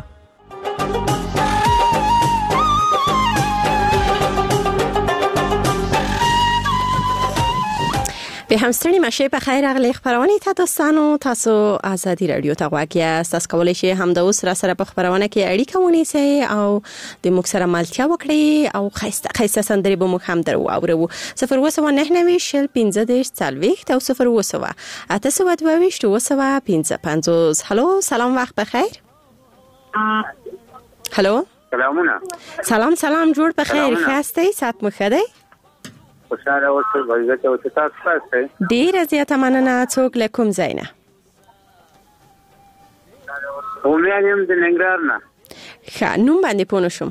به همستړي مشه په خیر اغلی خبرونه تاسو ازادي رادیو ته غواړئ تاسو کولای شئ هم د اوس را سره په خبرونه کې اړیکه ونیسئ او د موږ سره ملتیا وکړئ او خیسته سندري به موږ هم درو اورو 029901540 او 0208822 هلو سلام وخت بخیر. هلو سلام جوړ بخیر خاستئ سات مخده خوشاله اوسئ وایګه او تاسو خاصه ډیر زیاته مننه څوک لکم زینا اومېدم د ننګرهار نه نوم باندې پونه شم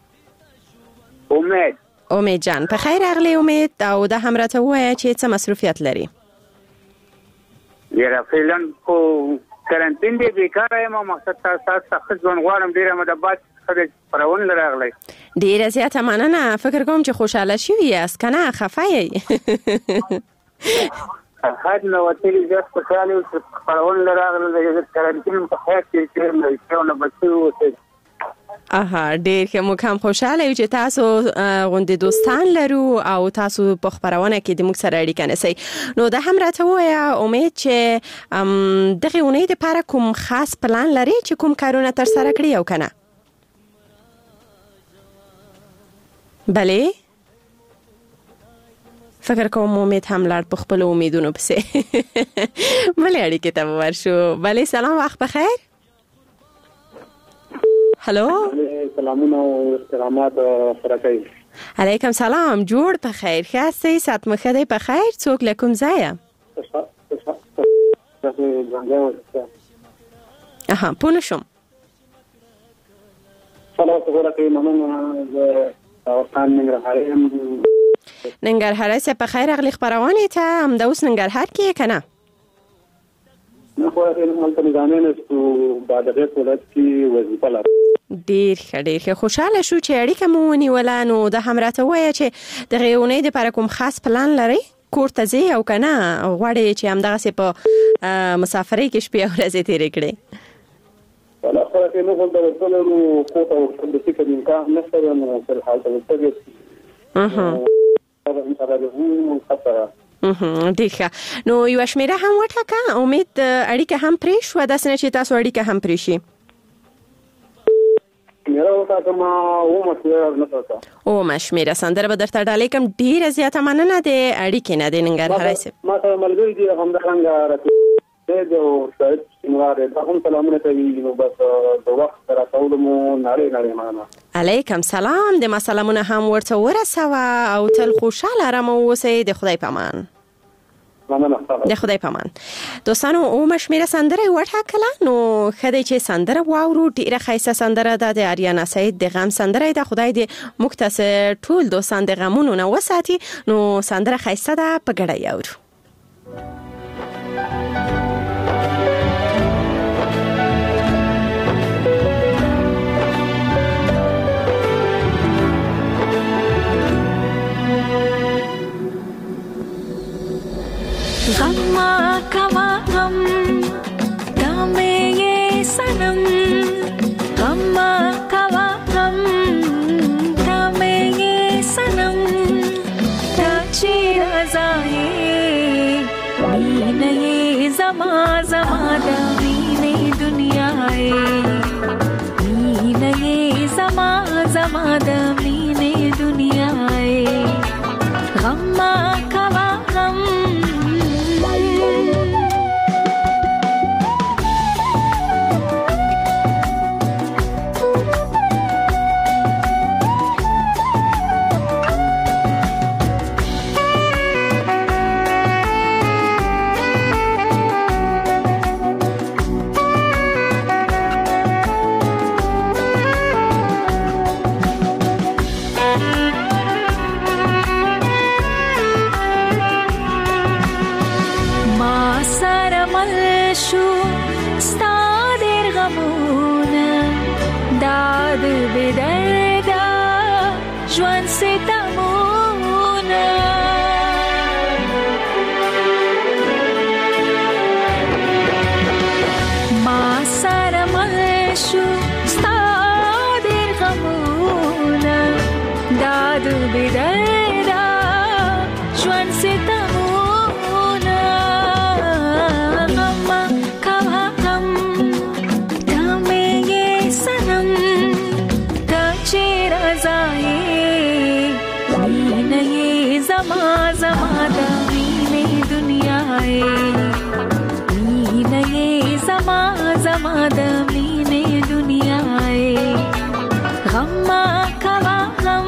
امید جان په خیر اغلی امید او د همراته وایي چې څه مصروفیت لري یاره فعلا کو کرنټین دی بیکاره یم مقصد تاسو ځون غواړم ډیره مدبات خدای پرون لراغلی ډیره زیاته مننه فکر کوم چې خوشاله شوی یاست کنه خفه یې حد نو وتلی زه خوشاله پرون لراغلی د کرنټین په خیر کې نه بچو ډیر ښه موږ هم خوشاله یو چې تاسو غوندې دوستان لرو او تاسو په خبرونه کې د موږ سره اړیکه نیسئ نو د هم راته ووایه امید چې دغې اونۍ دپاره کوم خاص پلان لري چې کوم کارونه ترسره کړي او که نه بله فکر کوم امید هم لړ په خپلو امیدونو پسې بلې اړیکې ته به ورشو بلې سلام وخت بخیر هلو سلامونه او احترامات سره کوي علیکم سلام جوړ په خیر خاصی سات مخده په خیر څوک لکم ځایه پونه شم ننګرهار سه په خیر اغلی خبرونه ته هم د اوس ننګرهار کې کنه نه خو هلته نظامي نشو بعد غیر ولادت کې وظیفه لرم ډیر خوشاله شو چې اړیکه مو ونیوله نو د همراته وایي چې د غیونې د پر کوم خاص پلان لري کور ته ځي او کنه غواړي چې همدغه په مسافرۍ کې شپې او ورځې تیرې کړي ولا خو ته نو غوډه ورسره کوټه او د فکر امکان نشته نو په حال ته وځي ډیره نو یو شمیره هم وټاکه امید اړیکه هم پرې شو داسې نه چې تاسو اړیکه هم پرې شي او مشمیره سندره به درته ډالۍ کوم ډیره زیاته مننه د اړیکې نه د ننګرهار صاحب ما سره ملګری دي همدغه راته او شاید څنګه دا هم سلامونه کوي نو بس د وخت سره ټول مو نړۍ مننه علیکم سلام د مسالمونه هم ورته ورسوه او تل خوشاله آرام اوسئ د خدای پامان د خدای پامان دوستانو او مشمیره سندره وټاکله نو خدای چې سندره واورو ډیره ښایسته سندره ده د آریانا سعید د غم سندره ده خدای دې مختصر ټول دوستان د غمونو نه وساتي نو سندره ښایسته ده په ګډه یاورو गम्मा कवा गम दामे ये सनम गम्मा कवा गम दामे ये सनम ताची रज़ाए मीन ये ज़मा ज़मा दामीने दुनियाए मीन ये ज़मा ज़मा दामीने दुनियाए गम्मा कवा गम بدردا ژوند ستمونه غم کوه غم تا مې سنم تا چې رضایې مینه یې زما زما د مینې دنیا مینه یې زما زما د مینې دنیا غم کوه غم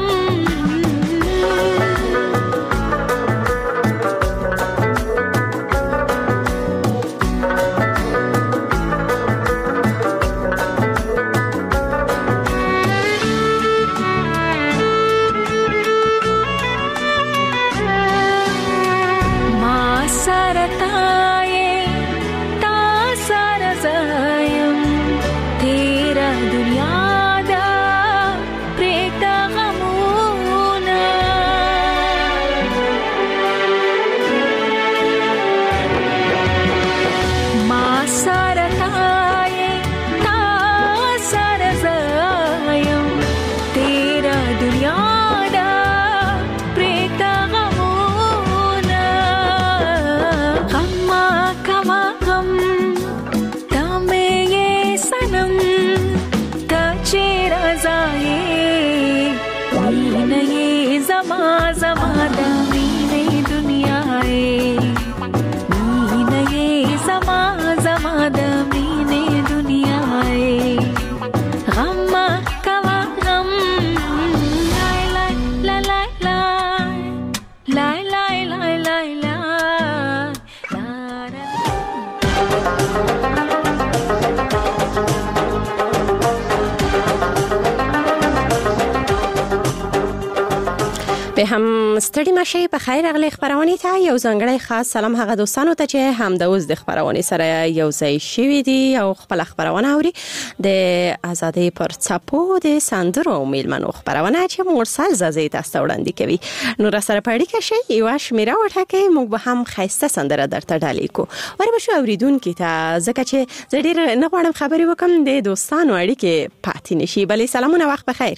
به هم ستړي مشه په خیر اغلی خبرونه ته یو ځانګړی خاص سلام هغه دوستانو ته چې هم د اوس د خبرونه سره یو ځای شوي دي او خپل خبرونه اوري د آزادۍ پر څپو د سندرو میلمنو خبرونه چې مرسل زازي تاسو وړاندې کوي نو را سره پړی کې شي یو شمیره وټکه موږ به هم خاصه سندره درته ډالې کو ور به شو اوریدونکو ته ځکه چې زه ډیر نه غواړم خبرې وکم د دوستانو اړیکې پاتې نشي بلې سلامونه وخت بخیر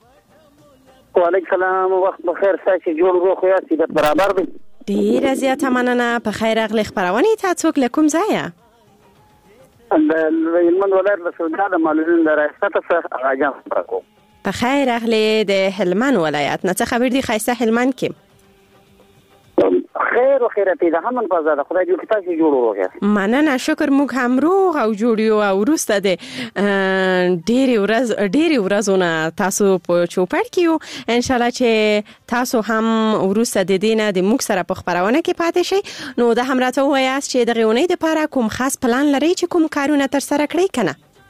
وعلیکم السلام وخت بخیر ساتي جوړ روغ یاستئ د برابر دي ډیره زیاته مننه په خیر اغلی خبرونه ته څوک لکم ځای د هلمند ولایت له سودا د معلولین د ریاست څخه راځم پرکو په خیر اغلی د هلمند ولایت نه څه خبر دي خاصه هلمند کې خیر او خیرات ده همن په زړه خدای دې کتاب جوړ وروغه مننه شکر موږ هم روغ او جوړ یو او وروسته د ډېری ورځونه تاسو په چوپړ کې ان شاء الله چې تاسو هم وروسته د دینه د موږ سره په خبرونه کې پاتې شئ نو د هم راته وایاست چې د غونې لپاره کوم خاص پلان لري چې کوم کارونه تر سره کړئ کنه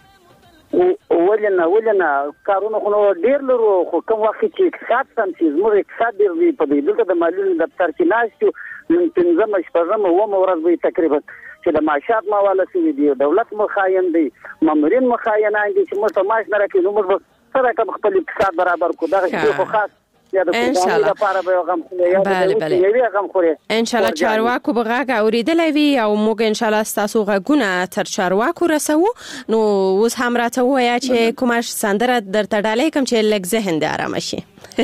ولنه کارونه خو ډیر لرو خو کوم وخت چې اقتصاد سم چې زموږ اقتصاد ډیر وی په دې دغه د معلوماتو دفتر کې ناشته نن پنځم شپږم و مورز به تقریبا چې د معاشات مواله سوي دي دولت مخاین دي مامورین مخاینان دي چې موږ ته معاش نه راکړي نو موږ سره کوم خپل اقتصاد برابر کو دغه خو خاص ان شاء الله ان شاء الله چارواکو بغاګه اوریدلې وی او موږ ان شاء الله تاسو غوونه تر چارواکو رسو نو اوس هم راته وایي چې کومه سندره درته ډالې کوم چې لږ ذهن دې آرام شي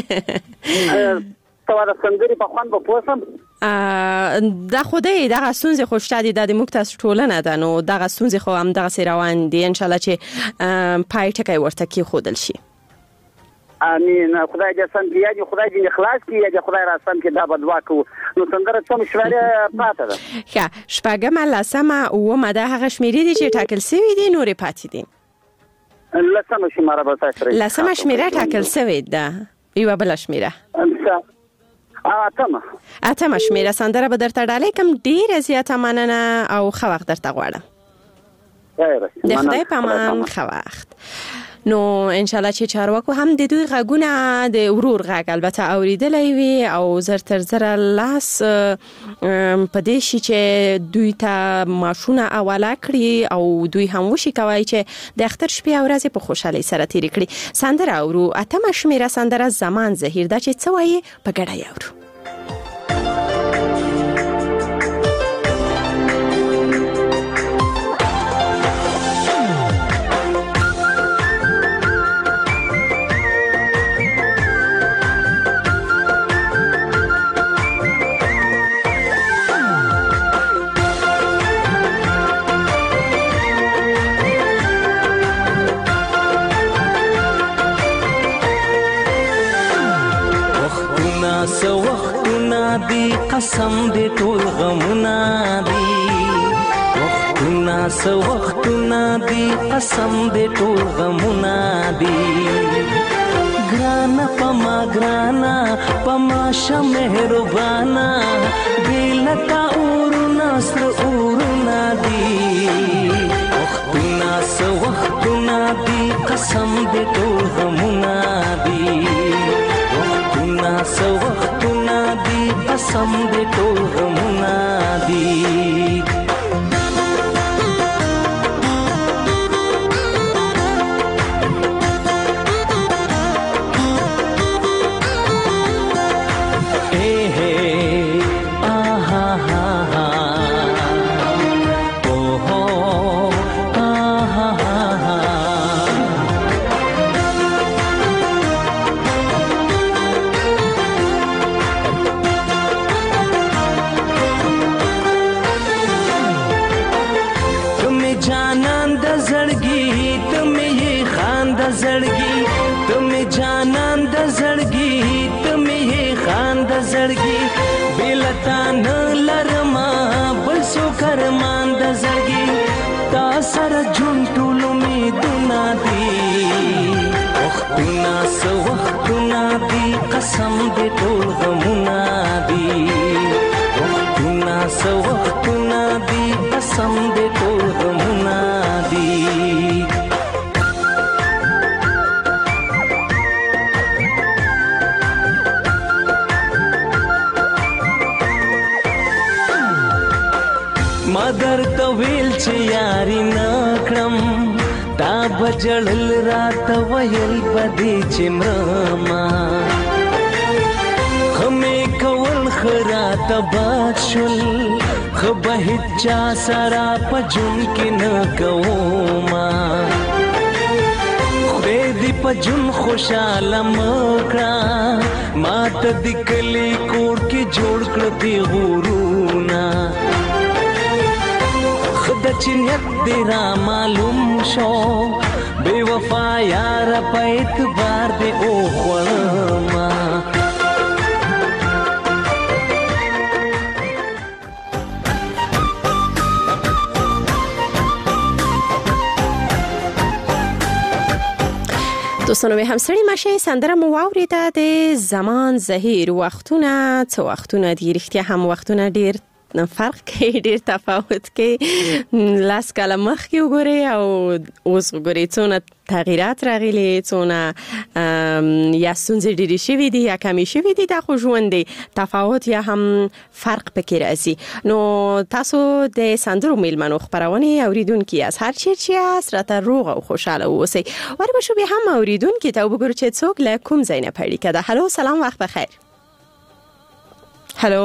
تاسو سندري په خوان به پوسم دا خدای دغه سونځ خوشته دي د موږ تاسو ټولنه ده نو دغه سونځ خو هم دغه روان دي ان شاء الله چې پای ټکای ورته کې خودل شي امين خدای دې سم دی خدای دې اخلاص کړي خدای را سم کې دا بدوا کو نو څنګه څوم شواره پاته ده ښه شپږم لسمه او مده هغه شمیرې دي چې ټاکل شوی دي نورې پاتې دي لسمه شمیره به تاسو لسمه شمیره ټاکل شوی ده یو بل شمیره اتمه شمیره سندره به درته ډالې کوم ډیره زیاته مننه او خو وخت درته غواړم د خدای په امان خو وخت نو ان شاء الله چې چارواکو هم د دوی غږونه د ورور غږ البته اوریدلې وي او زر تر زر لاس په دې شي چې دوی ته ماشونه اوله کړی او دوی هم وشي کوي چې د اختر شپې او ورځې په خوشحالي سره تیر کړي سندره اورو اتمه شمیره سندره زمان زهیر دا چې څه وایي په ګډه یاورو قسم دې ټول غمونه دي وختونه سو وختونه دي قسم دې ټول غمونه دي ګرانا پما شه مهربانا دلتا اورنا سر اورنا دي وختونه سو وختونه دي قسم دې ټول غمونه دي وختونه سو وختونه دي قسم دې ټول غمونه دي قسم دې ټول غمونه دي وختونه سو وختونه دي قسم دې ټول غمونه دي مادر ته ویل چې یاري نکړم تا بجړل رات ویل بدی چې مرما خمه کول خرات بادشل خبه چا سرا پجن کې نه کوما خدای دې پجن خوشاله مکړه مات دکلی کوړ کې جوړ کړ دی غورونا خد چنیت دی را معلوم شو بے وفا یار په اعتبار دی او خورما دوستانو به همسری مشه سندره مو واوریده د زمان زهیر وختونه څو وختونه دی رښتیا هم وختونه ډیر فرق کوي ډیر تفاوت کوي لاس کاله مخکې وګورئ او اوس وګورئ څونه تغییرات راغلي څونه یا ستونزې ډېرې شوي دي یا کمې شوي دي دا خو ژوند دی تفاوت یا هم فرق پکې راځي نو تاسو د سندرو میلمنو خپرونې اوریدونکي یاست هر چیرې چې یاست راته روغ او خوشحاله اوسئ وربشو بیا هم اوریدونکي ته وګورو چې څوک له کوم ځای نه پیډي کده هلو سلام وخت بخیر هلو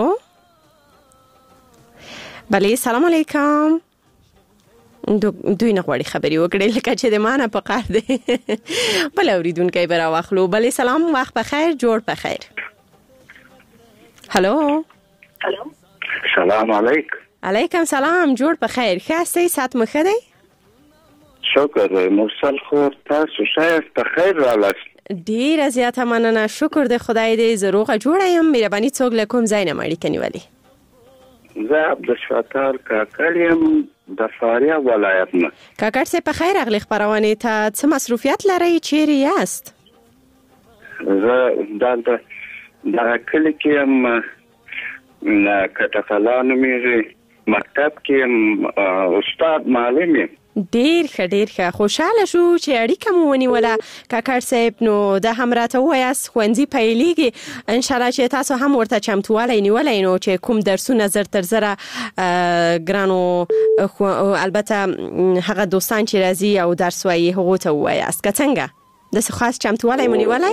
بله سلام علیکم دوی نه غواړي خبرې وکړي لکه چې د مانه په قهر دی بل اوریدونکی به راواخلو بله سلام وخت بخیر جوړ بخیر هلو سلام علیکم علیکم سلام جوړ بخیر ښه هستئ ساعت مو ښه دی شکر مرسل خور تاسو شایست بخیر رالاست ډېره زیاته مننه شکر د خدای دی زه روغه جوړه یم مهرباني څوک له کوم ځای نه مې اړیکه نیولې زه عبدالشکر کاکړ یم د فاریاب ولایت نه کاکړ صاحب په خیر راغلی خپرونې ته څه مصروفیت لرئ چیرې یاست زه دلته دغه کلي کې یم کټقلا نومیږي مکتب کې یم استاد معلم یم ډیر ښه خوشاله شو چې اړیکه مو ونیوله کاکړ صاحب نو دا هم راته ووایاست ښوونځي پیلیږي انشاءالله چې تاسو هم ورته چمتوالی نیولی نو چې کوم درسونه زر تر زره ګرانو البته هغه دوستان چې راځي او درس وایي هغو ته ووایاست که څنګه داسې خاص چمتوالی مو نیولی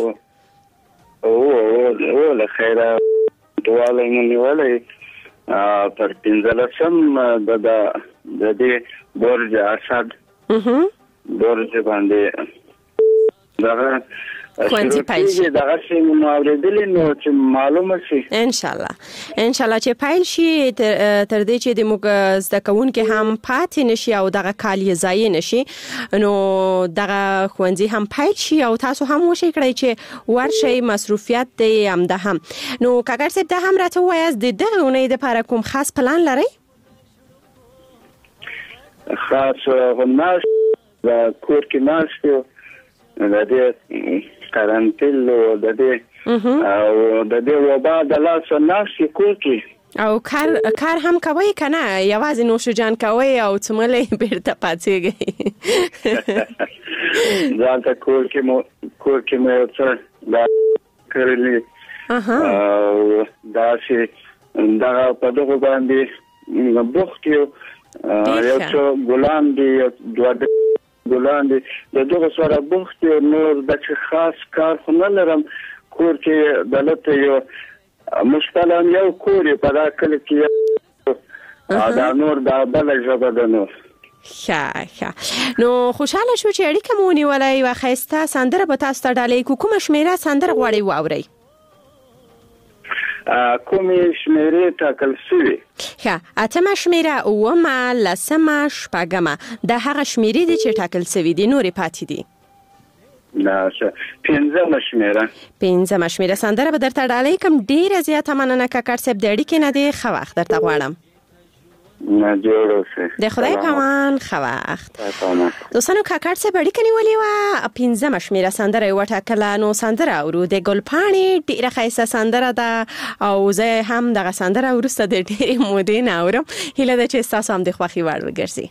له خیره چمتوالی مو نیولی پر 15 د دې برج اسد برج باندې دغه ښوونځي پیل شي دغه شی مو اوریدلې نو چې معلومه شي ان شاء الله چې پیل شي تر دې چې د موږ زده کوونکي هم پاتې نشي او دغه کال یې ضایع نشي نو دغه ښوونځي هم پیل شي او تاسو هم وشي کړئ چې ورشي مصروفیت دی هم ده هم نو کاکړ صاحب دا هم راته وایاست د دغه اونۍ دپاره کوم خاص پلان لرئ؟ خاص غناش د کور کې ناست یو د دې قرنطین او د دې وبا د لاس ناست کور کې او کار هم کوي کنه یوازې نوشجان کوي او څملې بیرته پاتېږي ځان ته کور کې مې څه دا کړلې دا چې دا په دغه باندې بوخت یو څو ګلان دي دوه ګلان دي دغه سره بوخت یو نور د خاص کار خو نه لرم کور کې دلته یو مشتلم یو کور په دا کلی کې دا نور دا بل ژبه ده نور نو خوشاله شو چې اړیکه مو ونیولای و خسته سندره به تاسو ته ډالۍ کومه شمیره سندره غواړي واوري کومې شمیرې ټاکل شوې اتمه شمیره اومه لسمه شپږمه دا هغه شمیرې دي چې ټاکل شوې دي نورې پاتې دي پنځمه شمیره سندره به درته ډالۍ کوم ډیره زیاته مننه کاکړ صاحب د اړیکې نه دی ښه وخت درته غواړم د خدای پامان ښه وخت دوستانو کاکړ صاحب اړیکه نیولې وه پنځمه شمیره سندره یې وټاکله نو سندره اورو د ګلپاڼې ډیره ښایسته سندره ده او زه هم دغه سندره وروسته د ډیرې مودې نه اورم هیله ده چې ستاسو هم د خوښې وړ وګرځي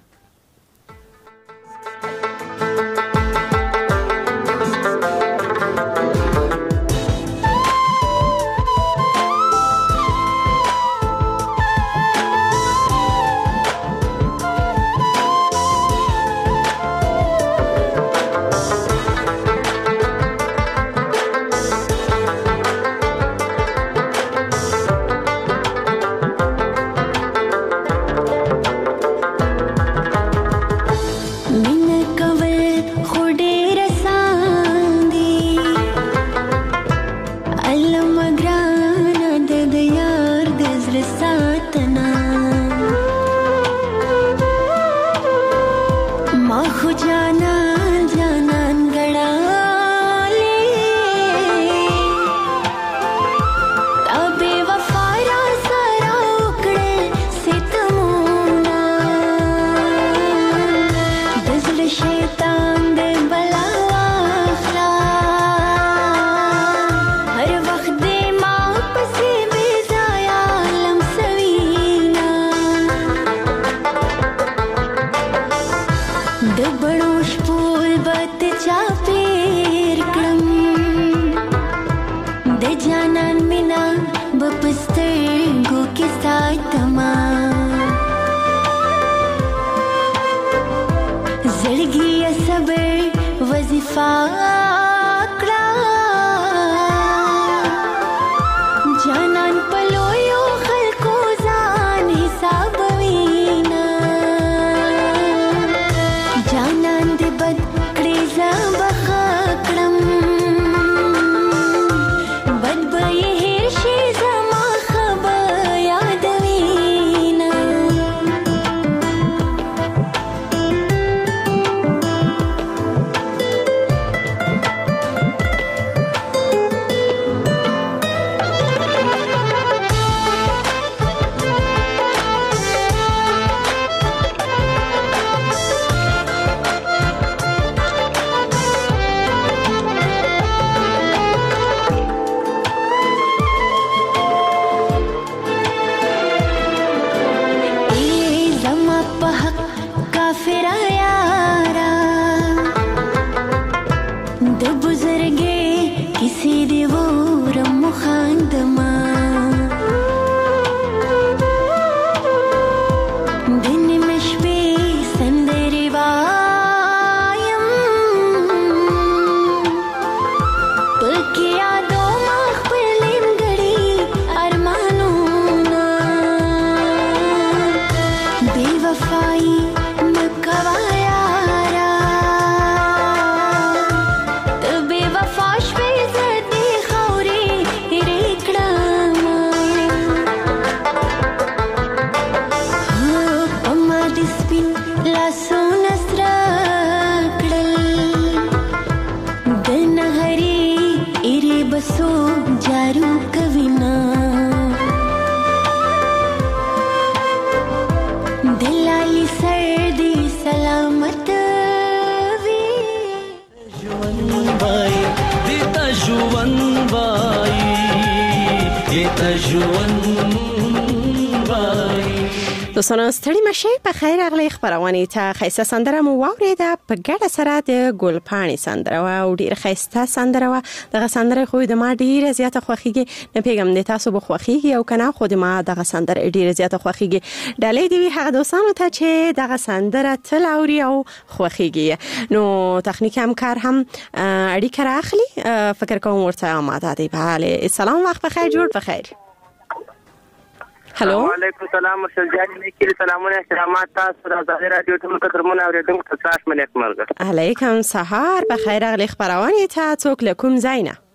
ته ژوند وایي. دوستانو ستړي مشئ، په خیر راغلی. خبرونه ته ښایسته سندره مو واورېده په ګډه سره د ګلپاڼې سندره وه او ډېره ښایسته سندره وه. دغه سندره خو د ما ډېره زیاته خوښېږي. نه پوهېږم د تاسو به خوښېږي او که نه، خو د ما دغه سندره ډېره زیاته خوښېږي. ډالۍ دې وي هغه دوستانو ته چې دغه سندره تل اوري او خوښېږي. نو تخنیکي همکار هم اړیکه راخلي، فکر کوم ورته آماده دی. بله، سلام، وخت بخیر، جوړ بخیر. هلو، وعلیکم السلام. مرشد جان نیکی سلامونه احترامات تاسو د آزادۍ رادیو ټول کترمونه اوریدونکو ته تاسو منیک مرګ. علیکم سهار بخیر راغلی. خبرونه ته څوک له کوم ځای نه؟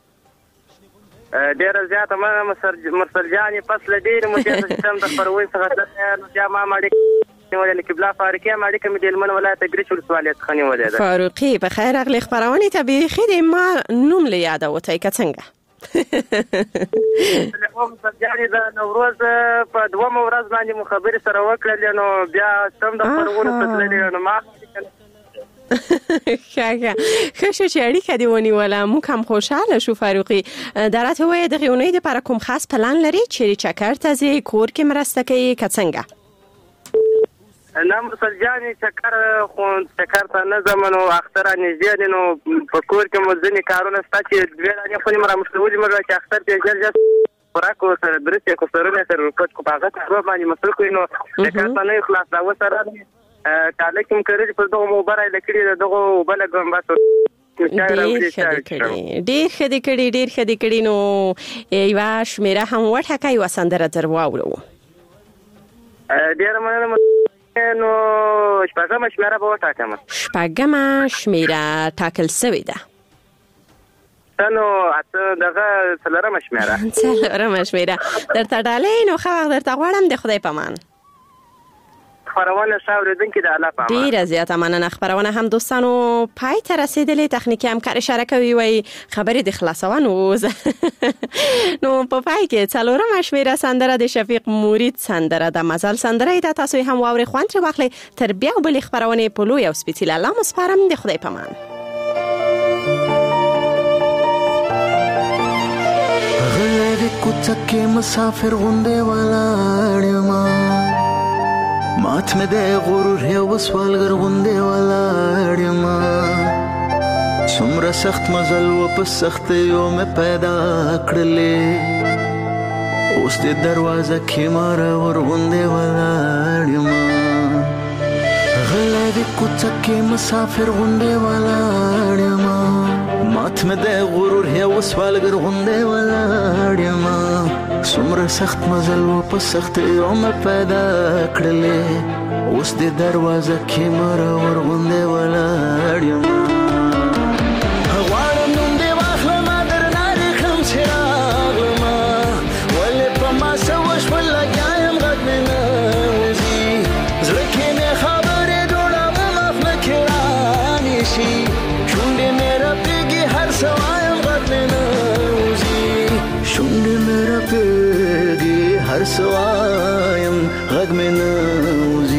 ډیره زیاته مننه مرشد جان. پس له ډېرې مودې سیستم د خپرونې څخه نو بیا ما اړیکه نیولې قبله فاروقي هم اړیکه مې د هلمند ولایت ګریچ ولسوالۍ څخه نیولې ده. فاروقي بخیر راغلی. خبرونه ته بیخي د ما نوم له یاده وتی که څنګه؟ سرجاني د نوروز په دومره ورځ باندې مخابري سره وکړل، نو بیا سم د خبرونو څخه نو ما ښه شو چې اړیکه دې ونیوله. موږ هم خوشحاله شو. فاروقي، دا راته ووایه دغې اونۍ دپاره کوم خاص پلان لري؟ چیرې چکر ته ځې، کور کې مرسته کوي که څنګه؟ نه مرسل جانې، چکر ته نه ځم، نو اختر رانږدې دی، نو په کور کې مو ځینې کارونه شته چې 2 دانې خو مې رامشلولي مګر چې اختر ته ژر ژر خوراک ورسره درسې خو سرونه سره ورکوټ کو په هغه کارو باندې مصروف وي، نو چکر ته نه خلاص دا وسره کاله کوم کړی په دغه موبایل کې کړی دغه وبله ګم بس ډېر ښه دې کړي. نو یوه شمېره هم وټاکه، یوه سندره در واورو. ډېره مننه. نو شپږمه شمېره به وټاکم. شپږمه شمېره ټاکل سوې ده. نو دغه څلورمه شمېره درته ډالۍ. نو ښه وخت درته غواړم. د خدای په امان. خبرونه شاوریدونکي د الله په امان. ډېره زیاته مننه. خبرونه هم دوستانو پای ته رسېدلې. تخنیکي همکار اشاره کوي، وایي خبرې د خلاصون اوس. نو په پای کې څلورمه شمېره سندره د شفیق مرید سندره د مزل سندره ده. تاسو هم واورئ، خوند ترې واخلئ. تر بیا بلې خبرونې په لوی او سپېڅلي الله مو سپارم. د خدای په امان. غلې کوڅه کې مسافر غوندې ولاړ یم، مات مې د غرور یو سوالګر غوندې ولاړ یم. څومره سخت مزل و په سختیو مې پیدا کړلې، اوس د دروازه کې مرور غوندې ولاړ یم. غلی د کوڅه کې مسافر غوندې ولاړ یم، مات مې د غرور یو سوالګر غوندې ولاړ یم. څومره سخت مزل و په سختیو مې پیدا کړلې، اوس د دروازه کې مرور غوندې ولاړ یم. غواړم نوم دې واخلم درنه دې کړم چې راغلمه، ولې په ما څه وشول لګیا یم غږ مې نه وځي. زړه کې مې خبرې جوړوم اف نه کې رانیشي، شونډې مې رپېږي هر څه وایم غږ مې نه وځي. شونډې مې رپېږي هر څه وایم غږ مې نه وځي.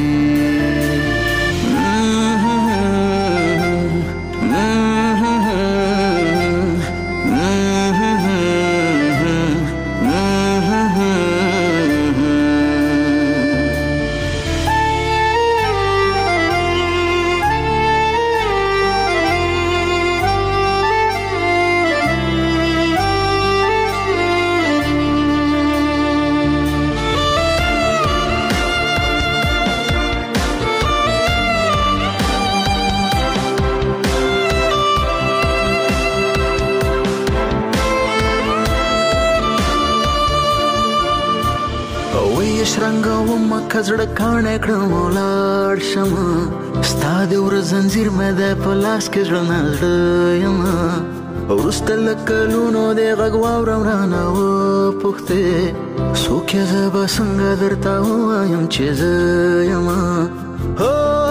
کزړه کانه کړم ولاړ شم، ستا د ور زنجیر مې د پلاس کې زړه نړ یم. ورسته لکلونو د غږ واورم رانه و پوښتې، څوک یې زه به څنګه درته ووایم چې زه یم.